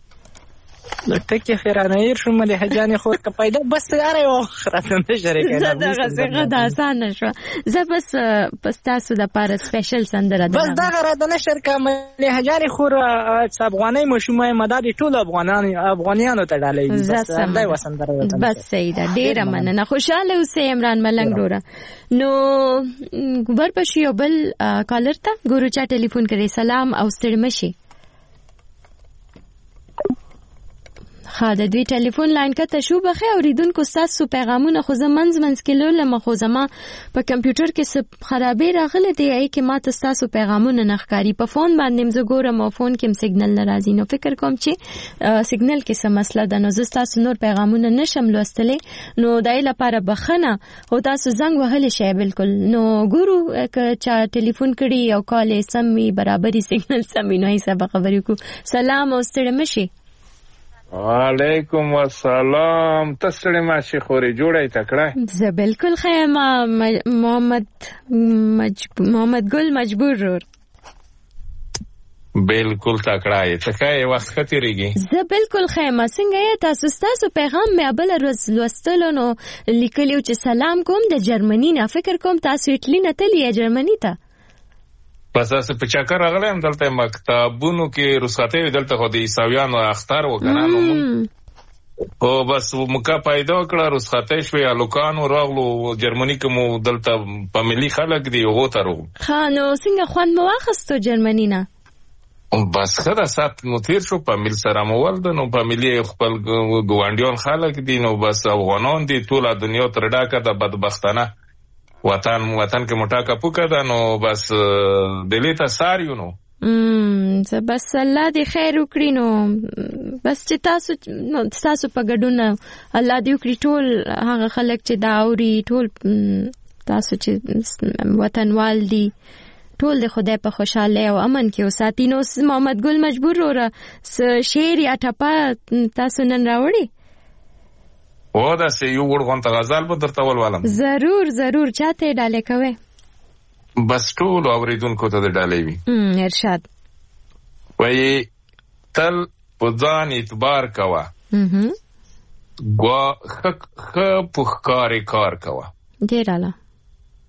لګ ټکی خیرانه ير شو ملهه جانې خور کا پیدا بس یار یو خرته نشه کنه دا څنګه دا آسان شو زه بس پس تاسو د پاره سپیشل سندره ده بس دا غره د نشر کا ملهه جانې خور افغاني مشومه مدد ټول افغانان افغانانو ته ډالې بس دای وسندره بس سیده ډیره مننه خوشاله اوسې عمران ملنګ ډوره نو ورپښې یو بل کالر ته ګورو چا ټلیفون کړي سلام او ستړي مشي خا د دوی ټلیفون لاین کته شو بخې اوریدونکو تاسو پیغامونه خو زمنځ منځ کې لول مخو زما په کمپیوټر کې څه خرابې راغله دی ای کې ما تاسو پیغامونه نخکاری په فون باندې مزه ګورم او فون کې سیګنل ناراضي نو فکر کوم چې سیګنل کې څه مسله ده نو زه تاسو نور پیغامونه نشم لوستلې نو دای لپاره بخنه او تاسو زنګ وهل شي بالکل نو ګورو چې ټلیفون کړي او کال سمي برابرۍ سیګنل سمي نه حساب خبرې کو سلام او ستړي مشي وعلیکم السلام تسړی ماشي خوري جوړای تکړه زه بالکل خیمه محمد مجب... محمد ګل مجبور رور بالکل تکړه یې تکای وخت خطرېږي زه بالکل خیمه څنګه یې تاسو تاسو پیغام مې بل ورځ لوستلو نو لیکلیو چې سلام کوم د جرمني نه فکر کوم تاسو ایټلی نه تللی جرمني ته پس اسه په چکر راغلم دلته مکتبونو کې رخصتې دلته خو د عیسویانو اختر وکنه نو او بس مکه پیدا کړه رخصتې شوې الوکانو راغلو جرمني کې مو دلته فاميلي خلک دی غوترو ها نو څنګه خوان مو واخستو جرمني نه بس خدا سات نو تیر شو فاميل سره مو ولد نو فاميلي خپل ګوانډیان خلک دي نو بس افغانان دي ټول دنیا تر ډاکه د بدبختانه وطن وطن کې موټا کا پوکا دا نو بس دلیته ساریو نو ام زه بس الله دې خیر وکړي نو بس چې تاسو نو تاسو په ګډونه الله دې وکړي ټول هغه خلک چې دا اوري ټول تاسو چې وطنوال دي ټول د خدای په خوشاله او امن کې اوساتي نو محمد ګل مجبور وره شعر یا ټپه تاسو نن راوړي او دا سه یو ورغون ته غزل به درته ولولم ضرور ضرور چاته ډاله کوي بس ټول اوریدونکو ته ډاله وي ام ارشاد وای تل په ځان اعتبار کوا ګوا خ خ پخکاری کار کوا ډیراله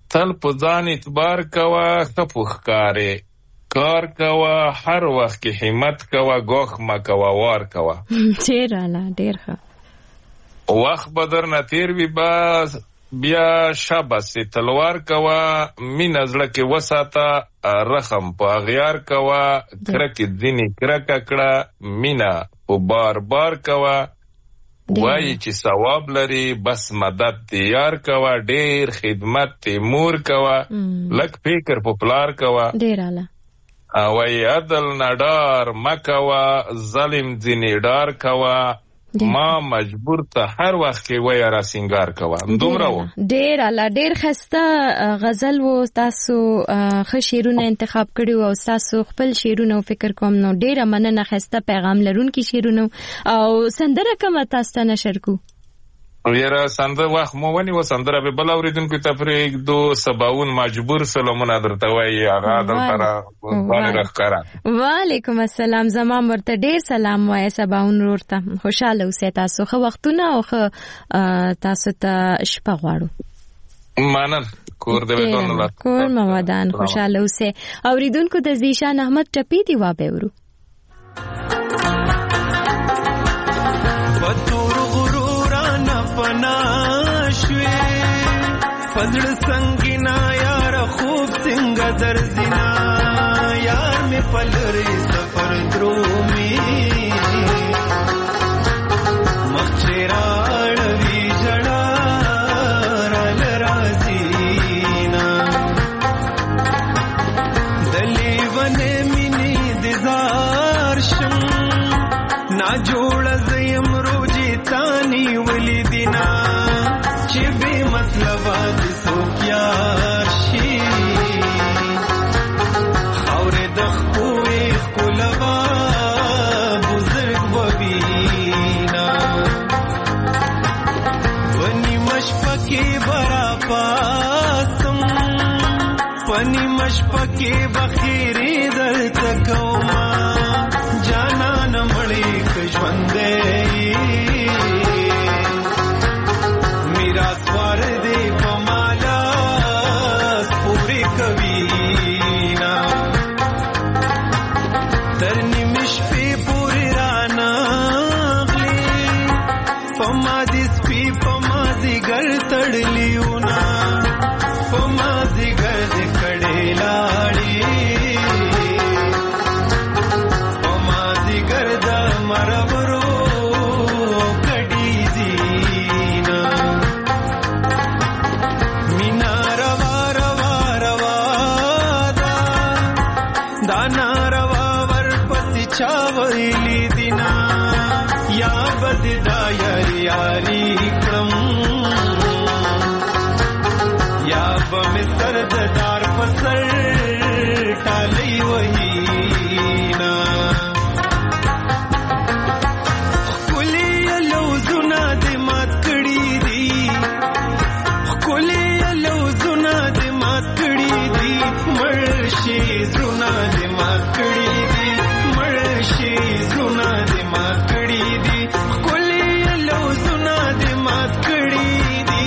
تل په ځان اعتبار کوه ښه په ښکارې کار کوه هر وخت کې همت کوه ګوښ مه کوه وار کوه ډېر اعلی ډېر ښه وخت به درنه تېر وي بس بیا شاباسې تلوار کوه مینه زړه کې وساته رحم په اغیار کوه کرکې ځینې کرکه کړه مینه په بار بار کوه وایي چې ثواب لري بس مدد دې یار کوه ډېر خدمت دې مور کوه لږ فکر په پلار کوه ډېر اعلی وایي عدل نه ډار مه کوه ظلم ځینې ډار کوه ما مجبور ته هر وخت کې وایه را سینګار کوه دومره و ډېر اعلی ډېر ښایسته غزل و تاسو ښه شعرونه انتخاب کړي وو او ستاسو خپل شعرونه فکر کوم نو ډېره مننه ښایسته پیغام لرونکي شعرونه او سندره کومه تاسو ته نشر کو یاره سندره وخت مو ونیوه سندره به بل اورېدونکو ته پرېږدو سباون مجبور سلامونه درته وایي هغه دلته باندې راښکاره وعلیکم السلام زما ورته ډېر سلام وایه سباون ورور ته خوشحاله اوسئ تاسو ښه وختونه او ښه تاسو ته شپه غواړو منن کور دې ودان کور مو ودان خوشحاله اوسئ اورېدونکو د زیشان احمد ټپي دی وا به ورو پناشوی فضل سنگینا یار خوب سنگ درزینا یار میں پلری سفر درومی مخچراڑوی جڑا رال رازینا دلی ونے منی دزار شم نا جوڑ زیم روجی تانی ولی دینا چی بی مطلب آدی سوکیار شی خور دخپوی خلبا بزرگ ببینا پنی مشپکی برا پاسم پنی مشپکی بخیری دل تکوما جانا نمڑی کشوندے سوار دے پمالا پوری کبینا ترنی مشپی پوری رانا غلی پمادیس پی پمادی گر تڑلیونا پمادی گر دکڑے لاڑی پمادی گر دا مربرو چاویلی دینا یا بد دایر یاری کم یا بم سرد دار پسر ٹالی وحینا کلی لوزنا دی مات کڑی دی کلی لوزنا دی مات کڑی دی مرشی زنا دی مات کڑی دی شي زونه دې مات کړي دي کلی لو زونه دې مات کړي دي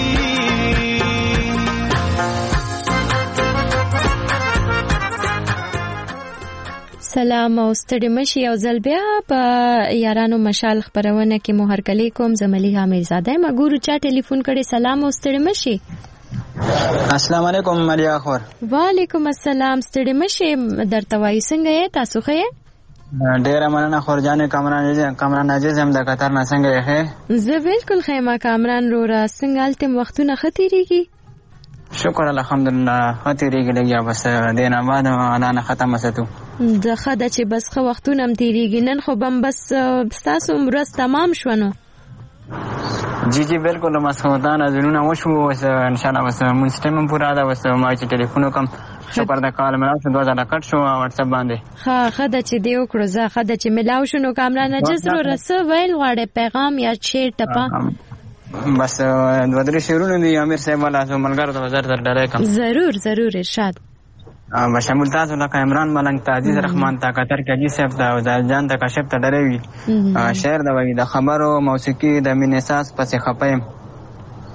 سلام او ستړي مشي او ځل بیا په یارانو مشال خبرونه کې مو هرکلی کوم زملیها میرزاده مګورو چا ټلیفون کړي سلام او ستړي مشي السلام علیکم ملیا خور وعلیکم السلام ستړي مشي درته وای څنګه یې تاسو ښه ډیره مننه خورجان کامران کامران عزیز هم د قطر نه څنګه یې زه بالکل خیمه کامران رو را څنګه التم وختونه ختیریږي شکر الحمدلله ختیریږي لګیا بس دینه بعد اعلان ختم وساتو د خدای چې بس خو وختونه هم تیریږي نن خو بم بس تاسو مرز تمام شونه جی جی بالکل مسعودان ازونه وشو وس ان شاء الله وس مون سیستم پورا دا وس ما چې ټلیفون کوم شکر د کال ملاو شو دوه ځله کټ شو واتس اپ باندې ها خدای چې دیو کړو زه خدای چې ملاو شنو کامران جزر رسو ویل غواړي پیغام یا شعر ټپه بس دوه درې شعرونه دي امیر صاحب والا سو ملګر ته وزارت ډالای کوم ضرور ضرور ارشاد بشمول تاسو لکه عمران ملنګ ته عزیز رحمان ته قطر کې عزیز صاحب ته او جان ته کاشف ته ډروي شعر دا وایي د خبرو موسیقي د مين احساس پسې خپایم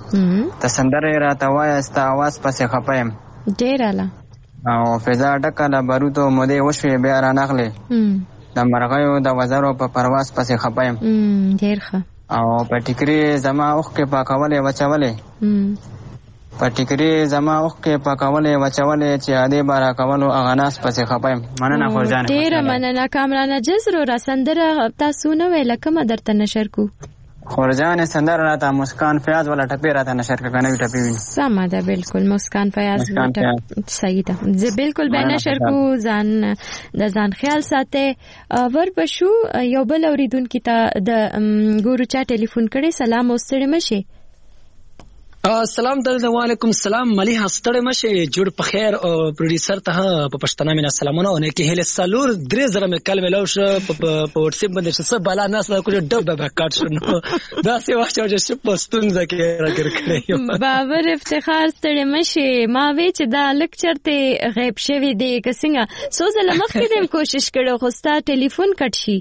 ته سندره راته وایه ستا اواز پسې خفه یم ډېر اعلی او فضا ډکه له بروتو مودې وشوې بیا رانغلې د مرغیو د وزرو په پرواز پسې خفه یم ډېر ښه او په ټیکري زما اوښکې پاکولې وچولې په ټیکري زما اوښکې پاکولې وچولې چې عادي به راکولو هغه ناس پسې خفه یم. مننه خورجانې. ډېره مننه کامرانه جزر را سندره تاسو نه ویله کومه درته نشر کو خورجانې سندره راته مسکان فیاض والا ټپې راته نشر کړه که نوي ټپې ویني سمه ده بلکل مسکان فیاض صحیح ده زه بلکل به نشر کو ځان د ځان خیال ساتئ. ورپسو یو بل اورېدونکي ته د ګورو چا ټلیفون کړی سلام او ستړي مشئ. سلام درته وعلیکم السلام مليحه ستړي مشه جوړ په خیر او پروډوسر ته په پښتنه مینا سلامونه او نه کې هله سالور درې زره مې کلمه لوش په واتس اپ باندې څه بالا ناس لا کوجه ډب ډب کاټ شنو دا سی واچو چې پښتون ځکه راګر کړی بابر افتخار ستړي مشه ما وی چې دا لیکچر ته غیب شوی دی کسنګ سوزه لمخ کې کوشش کړو خو ستا ټلیفون کټ شي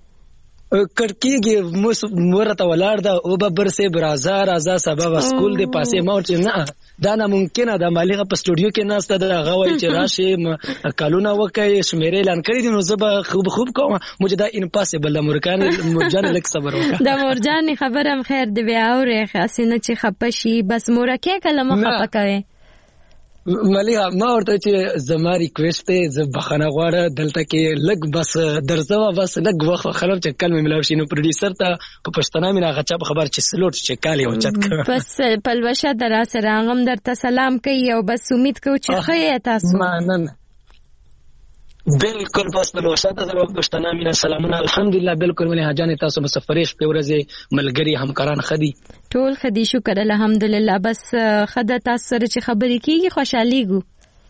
کړکیږي مورته ولاړ ده او ببر سه برازا رازا سبب سکول دی پاسه مو چې نه دا نه ممکنه ده مالغه په سټوډیو کې ناسته ده غوي چې راشي کالونه وکي شمیرې اعلان کړی دي نو زه خوب خوب کوم موجوده امپاسبل مرکان مرجان لک صبر وکړه د مرجان خبرم خیر دی بیا اوره خاصنه چې خپشي بس مورکه کلمه خپکوي مليحه ما ورته چې زما ریکوست ته ز بخنه غواړه دلته کې لګ بس درځوا بس لګ وخت خلک چې کلمه ملاو شي نو پروډوسر ته په پښتنه مینا غچا خبر چې سلوټ چې کالي او چت کړ بس پلوشه در سره غم درته سلام کوي او بس امید کو چې خیر تاسو مننه بالکل بس پلوشه ته زما پښتنه مینا سلامونه الحمدلله بالکل مليحه جان تاسو مسافریش په ورځې ملګری همکاران خدي ټول خدي شکر الحمدلله بس خدای تاسو سره چې خبرې کیږي خوشحالي ګو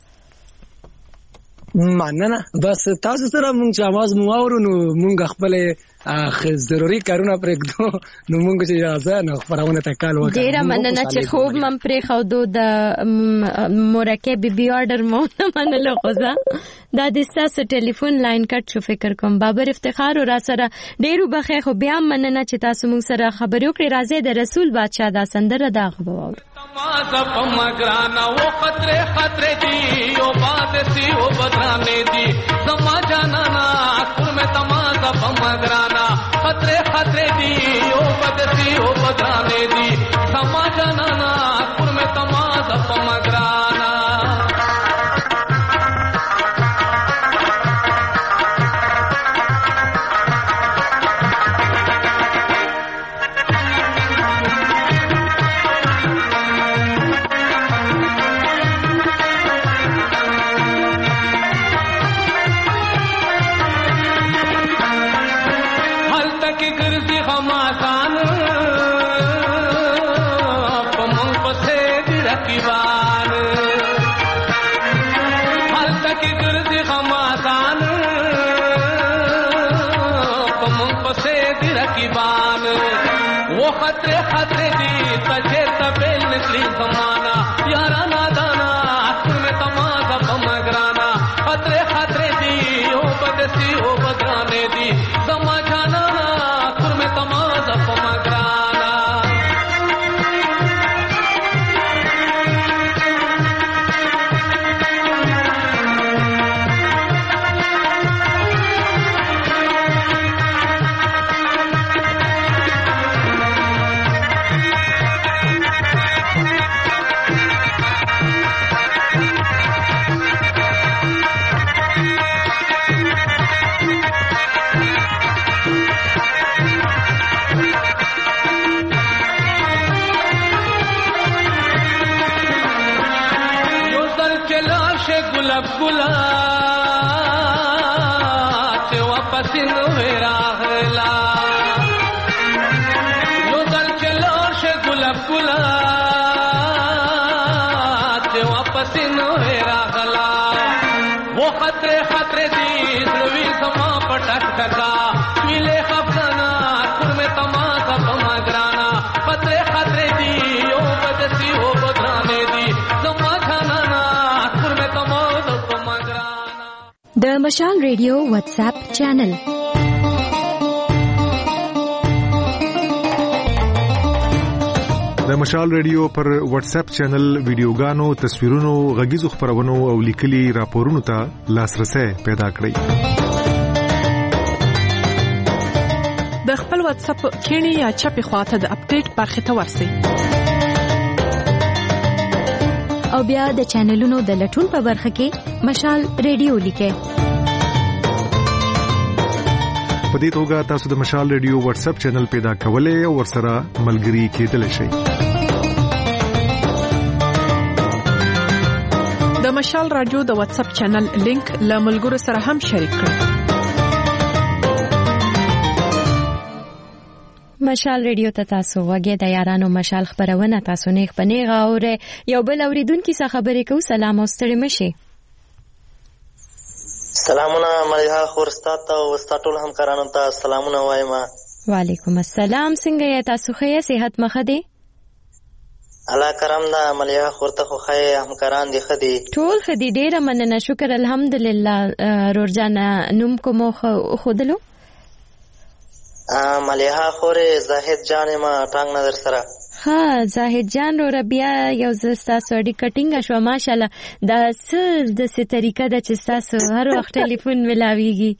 مننه بس تاسو سره مونږ आवाज مو اورو نو مونږ خپل اخ ضروري کارونه پرېږدو نو مونږ چې اجازه نه خبرونه ته کال وکړو ډیره مننه چې خوب مم پرې خو د مرکب بي بي اورډر مو نه منلو غوځه دا د تاسو ټلیفون لاین کټ شو فکر کوم بابر افتخار را سره ډیرو بخې خو بیا مننه چې تاسو مونږ سره خبرو کړی راځي د رسول بادشاہ دا سندره دا غوو تمازه پمګرانا و خطر خطر دی او باد سی او بدرانه دی زما جانا نا کور میں تمازه پمګرانا خطر خطر دی او باد سی او بدرانه دی زما جانا نا کور میں تمازه پمګرانا خطرے خطرے دی تجھے تبیل نکلی زمانہ یارا نادانا تمہیں تمازہ بمگرانا خطرے خطرے دی او بدسی او بدرانے دی زما جانا تمہیں تمازہ بمگرانا गुलाब गुला ते वापस नवे राहला यो दल चलो शे गुलाब गुला ते वापस नवे राहला वो खतरे खतरे दी द्रवी समा पटक टका मिले खफना कुर में तमाशा बमगराना खतरे खतरे दी ओ बदसी ओ बदराने दी समा खाना د مشال ریډیو واتس اپ چینل د مشال ریډیو پر واتس اپ چینل ویډیوګانو، تصویرونو، غږیزو خبرونو او لیکلي راپورونو ته لاسرسي پیدا کړئ. د خپل واتس اپ کینی یا چپی خواته د اپډیټ برخه ته ورسئ. او بیا د چینلونو د لټون په برخه کې مشال ریډیو لیکئ. په دې توګه تاسو د مشال ریډیو واتس اپ چینل پیدا کولای او ورسره ملګري کېدلی شئ. د مشال رادیو د واتس اپ چینل لینک له ملګرو سره هم شریک کړئ. مشال ریډیو ته تاسو وګورئ. د یارانو مشال خبرونه تاسو نه خپنیغه او یو بل اوریدونکو سره خبرې کوو. سلام او ستړي مشي. سلامونه مليحه خورستات او استاد ټول همکارانو ته سلامونه وایم. وعلیکم السلام. څنګه یې تاسو؟ ښه صحت مخه دی؟ الله کرم دا مليحه خورته خو خې همکاران دي خدي ټول خدي. ډیره مننه، شکر الحمدلله. رورجانا نوم کوم خودلو؟ مليحه خوره زاهد جان ما ټنګ نظر سره. ها زاهد جان رو ربیا یو زستا سړی کټینګ شو ماشاءالله. دا څه د څه طریقه د چې تاسو هر وخت ټلیفون ملاويږي؟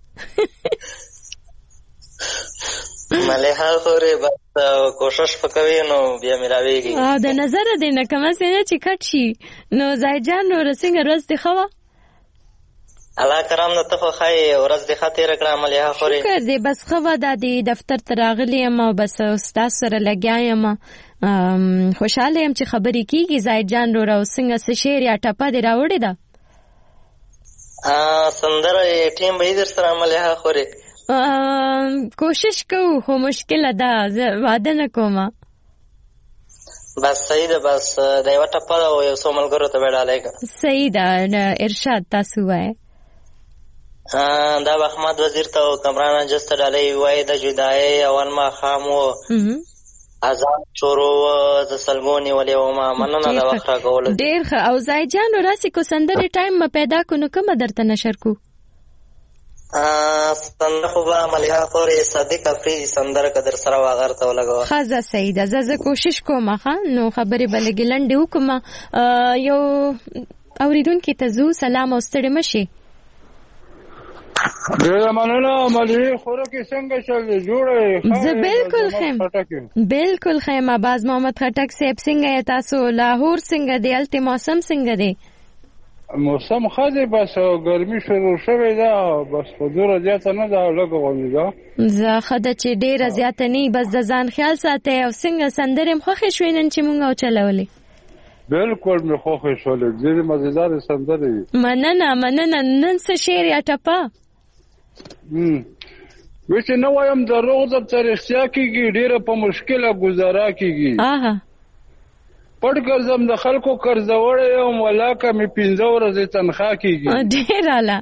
مليحه خوره بس کوشش وکوي نو بیا ملاويږي. ا د نظر دې نه کوم څه نه چې کټ شي. نو زاهد جان رو رسنګ روز دی خوا الله کرام نو ته خو خای ورځ د خاطر کړه مليحه خوري. شکر دې بس خو دا د دفتر تراغلی ما بس استاد سره لګیایم. خوشاله يم چې خبرې کیږي. زاید جان رو راو څنګه څه شعر یا ټپه دی راوړی دا؟ ا سندره ټیم به در سره مليحه خوري. کوشش کوو خو مشکل ده، وعده نه کوم. بس صحیح ده. بس دا یو ټپه او یو څو ملګرو ته وډالای. صحیح ده. ارشاد تاسو وای. دا احمد وزیر ته کمران جست ډالۍ وای د جدای اول ما خامو اذان شروع ز سلګونی ولې و ما مننه دا وخت راغول. ډیر ښه. او زای جان راسي کو سندره ټایم ما پیدا کو نو کوم درته نشر کو؟ ا سندره خو به مليحه خوري صدیق افری سندره قدر سره واغرته ولګو. خزه سیده زه کوشش کوم ښه. نو خبرې بلګی لنډه وکم. یو اوریدونکو ته زو سلام او ستړي مشي. ډیره مننه مليحه خوره کې څنګه چل جوړه؟ زه بالکل خیم بالکل خیم. باز محمد خټک صاحب څنګه یې تاسو؟ لاهور څنګه دی؟ الته موسم څنګه دی؟ موسم خاصه بس ګرمي شروع شوه دا بس حضور زیاته نه دا لګوي دا. زه خدای چې ډیره زیاته نه بس د ځان خیال ساتي. او څنګه سندرم خوښ شوینن چې مونږ او چلولې؟ بالکل مې خوښ شولې. ډېر مزیدار سندرې. مننه مننه. نن څه شعر یا ټپه؟ هم وچ نو وایم د روغ د تاریخیا کېږي ډیره په مشکله گزاره کېږي. اها پټ ګرځم د خلکو قرضوړې او ملاکه می پنځه ورځې تنخواه کېږي. ډیر اعلی.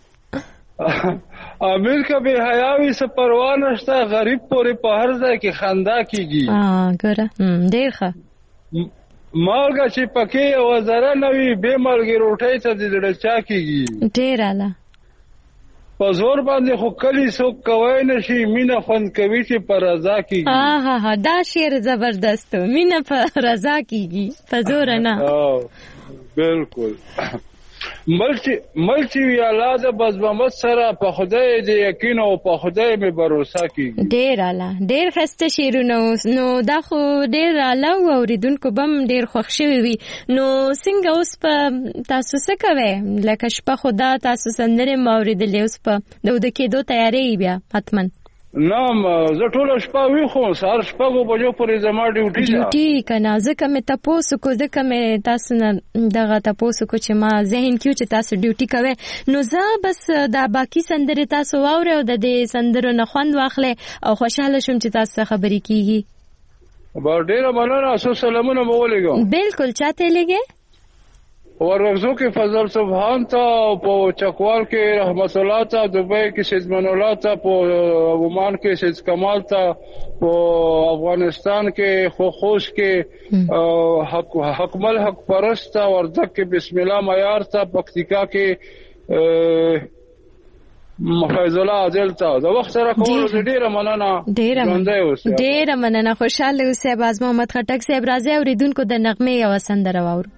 امیر کبه حیاوي څه پروا نشته. غریب پورې په هر ځای کې خندا کېږي. اه ګوره ډیر ښه. مالګه چې پکې وزره نوي به مالګي روټۍ ته د لړچا کېږي. ډیر اعلی. په زور باندې خو کلی څوک کوي نشي. مینه خوند کوي چې پر رضا کېږي. ها ها ها دا شعر زبردست. مینه پر رضا کېږي په زور نه. بالکل. ملچ ملچ وی الله د بزمت سره په خدای دې یقین او په خدای مې باور کېږي. ډیر اعلی. ډیر خسته شعرونه. نو دا خو ډیر اعلی او اوریدونکو بم ډیر خوښ شوي وي. نو څنګه اوس په تاسو څه کوئ؟ لکه شپه خدا تاسو سندره موریدلې اوس په د ود کېدو تیاری بیا حتمن؟ نام زه ټول شپه وی خو سهار شپږو بجو پورې زما ډیوټي ده. ډیوټي کنه ځکه مې تاسو کو ځکه مې تاسو نه دغه تاسو کو چې ما ذهن کې چې تاسو ډیوټي کوي. نو زه بس دا باقی سندره تاسو واوري او د دې سندرو نه خوند واخلې او خوشاله شوم چې تاسو خبرې کیږي. با ډیره مننه. اسو سلامونه مو ولګم. بالکل چاته لګي. ورغزو کې فضل سبحان تا په چکوال کې رحمت الله تا دبي کې سید من الله تا په عمان کې سید کمال تا په افغانستان کې خوخوش کې حق حکمل حق پرست تا وردک کې بسم الله معیار تا پکتیکا کې فیض الله عادل ته د وخت سره کولو ډیره مننه. ډیره ډیره مننه. خوشاله اوسئ. باز محمد خټک صاحب راځي اوریدونکو د نغمه یو سندره واورو.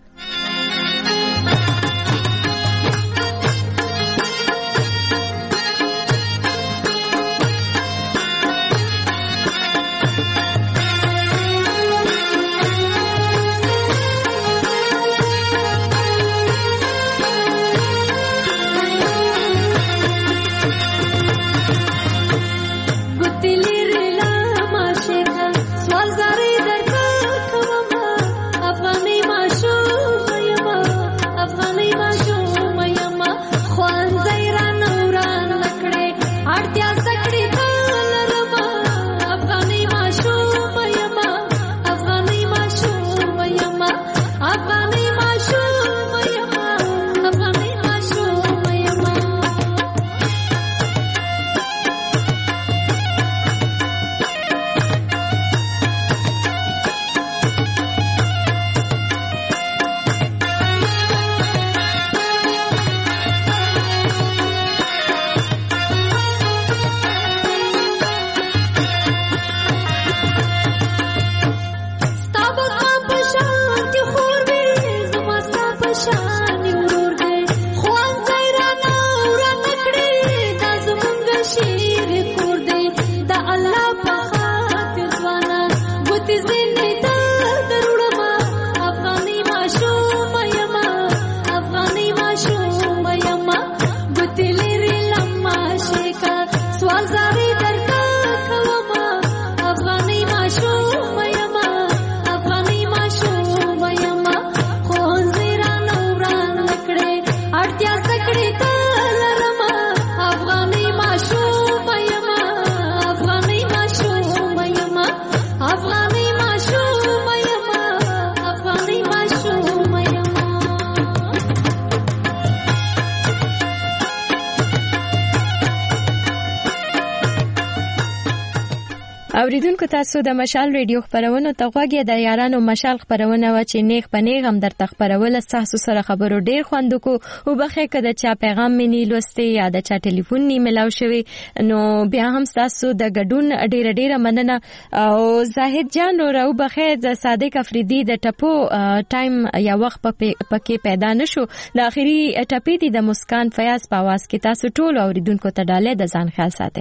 اوریدونکو تاسو د مشال ریډیو خبرونه ته غوږی د یارانو مشال خبرونه و چې نیغ په نیغ هم درته خبرول تاسو سره خبرو ډیر خوند کو او بخې کده چا پیغام منی لوستي یا د چا ټلیفون نی ملاو شوی نو بیا هم تاسو د ګډون ډیر ډیر مننه. او زاهد جان او راو بخې د صادق افریدي د ټپو ټایم یا وخت پکې پیدا نشو د اخیری ټپې دي د مسکان فیاض په आवाज کې تاسو ټول اوریدونکو ته ډاله د ځان خیال ساتئ.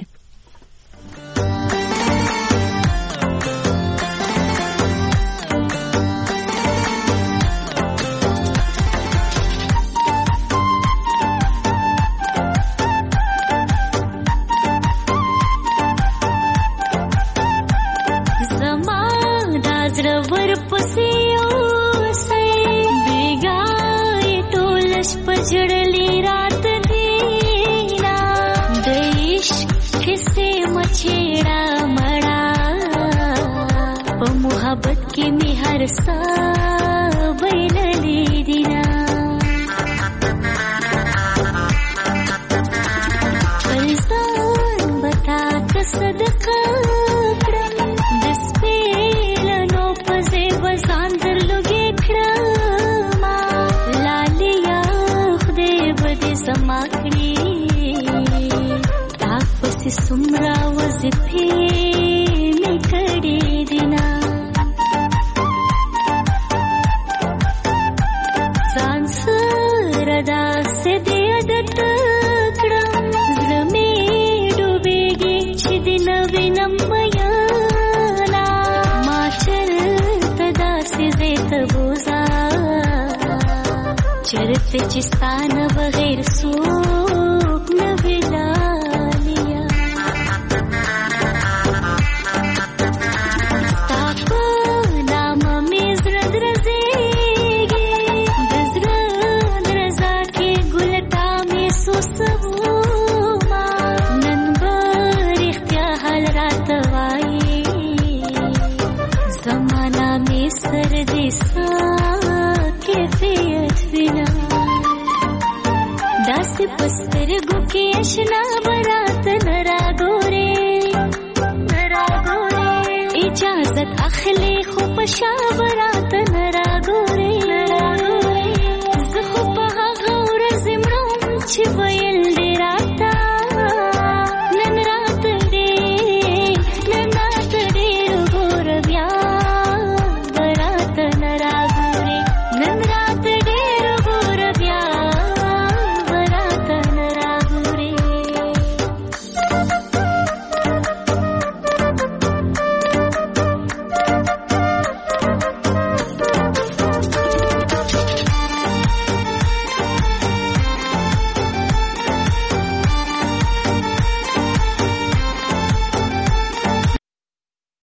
सा बैलली दिना फरसान बता कसदका दस्पेल नो पजे बजांदर लोगे खड़मा लालिया खुदे बदे समाकड़ी ताक पसी सुमरा वज़िफे में कड़ी दिना चरते चिस्तान बगैर सूख न बिला लिया ताको नाम में जरद रजेगे दजरद रजा के गुलता में सुसबूमा ननबर इख्तियार रात वाई जमाना में सर्दी सा कैफियत बिना दास पस्तर गुके अशना बरात नरा गोरे नरा गोरे इजाजत अखले खुपशा बरात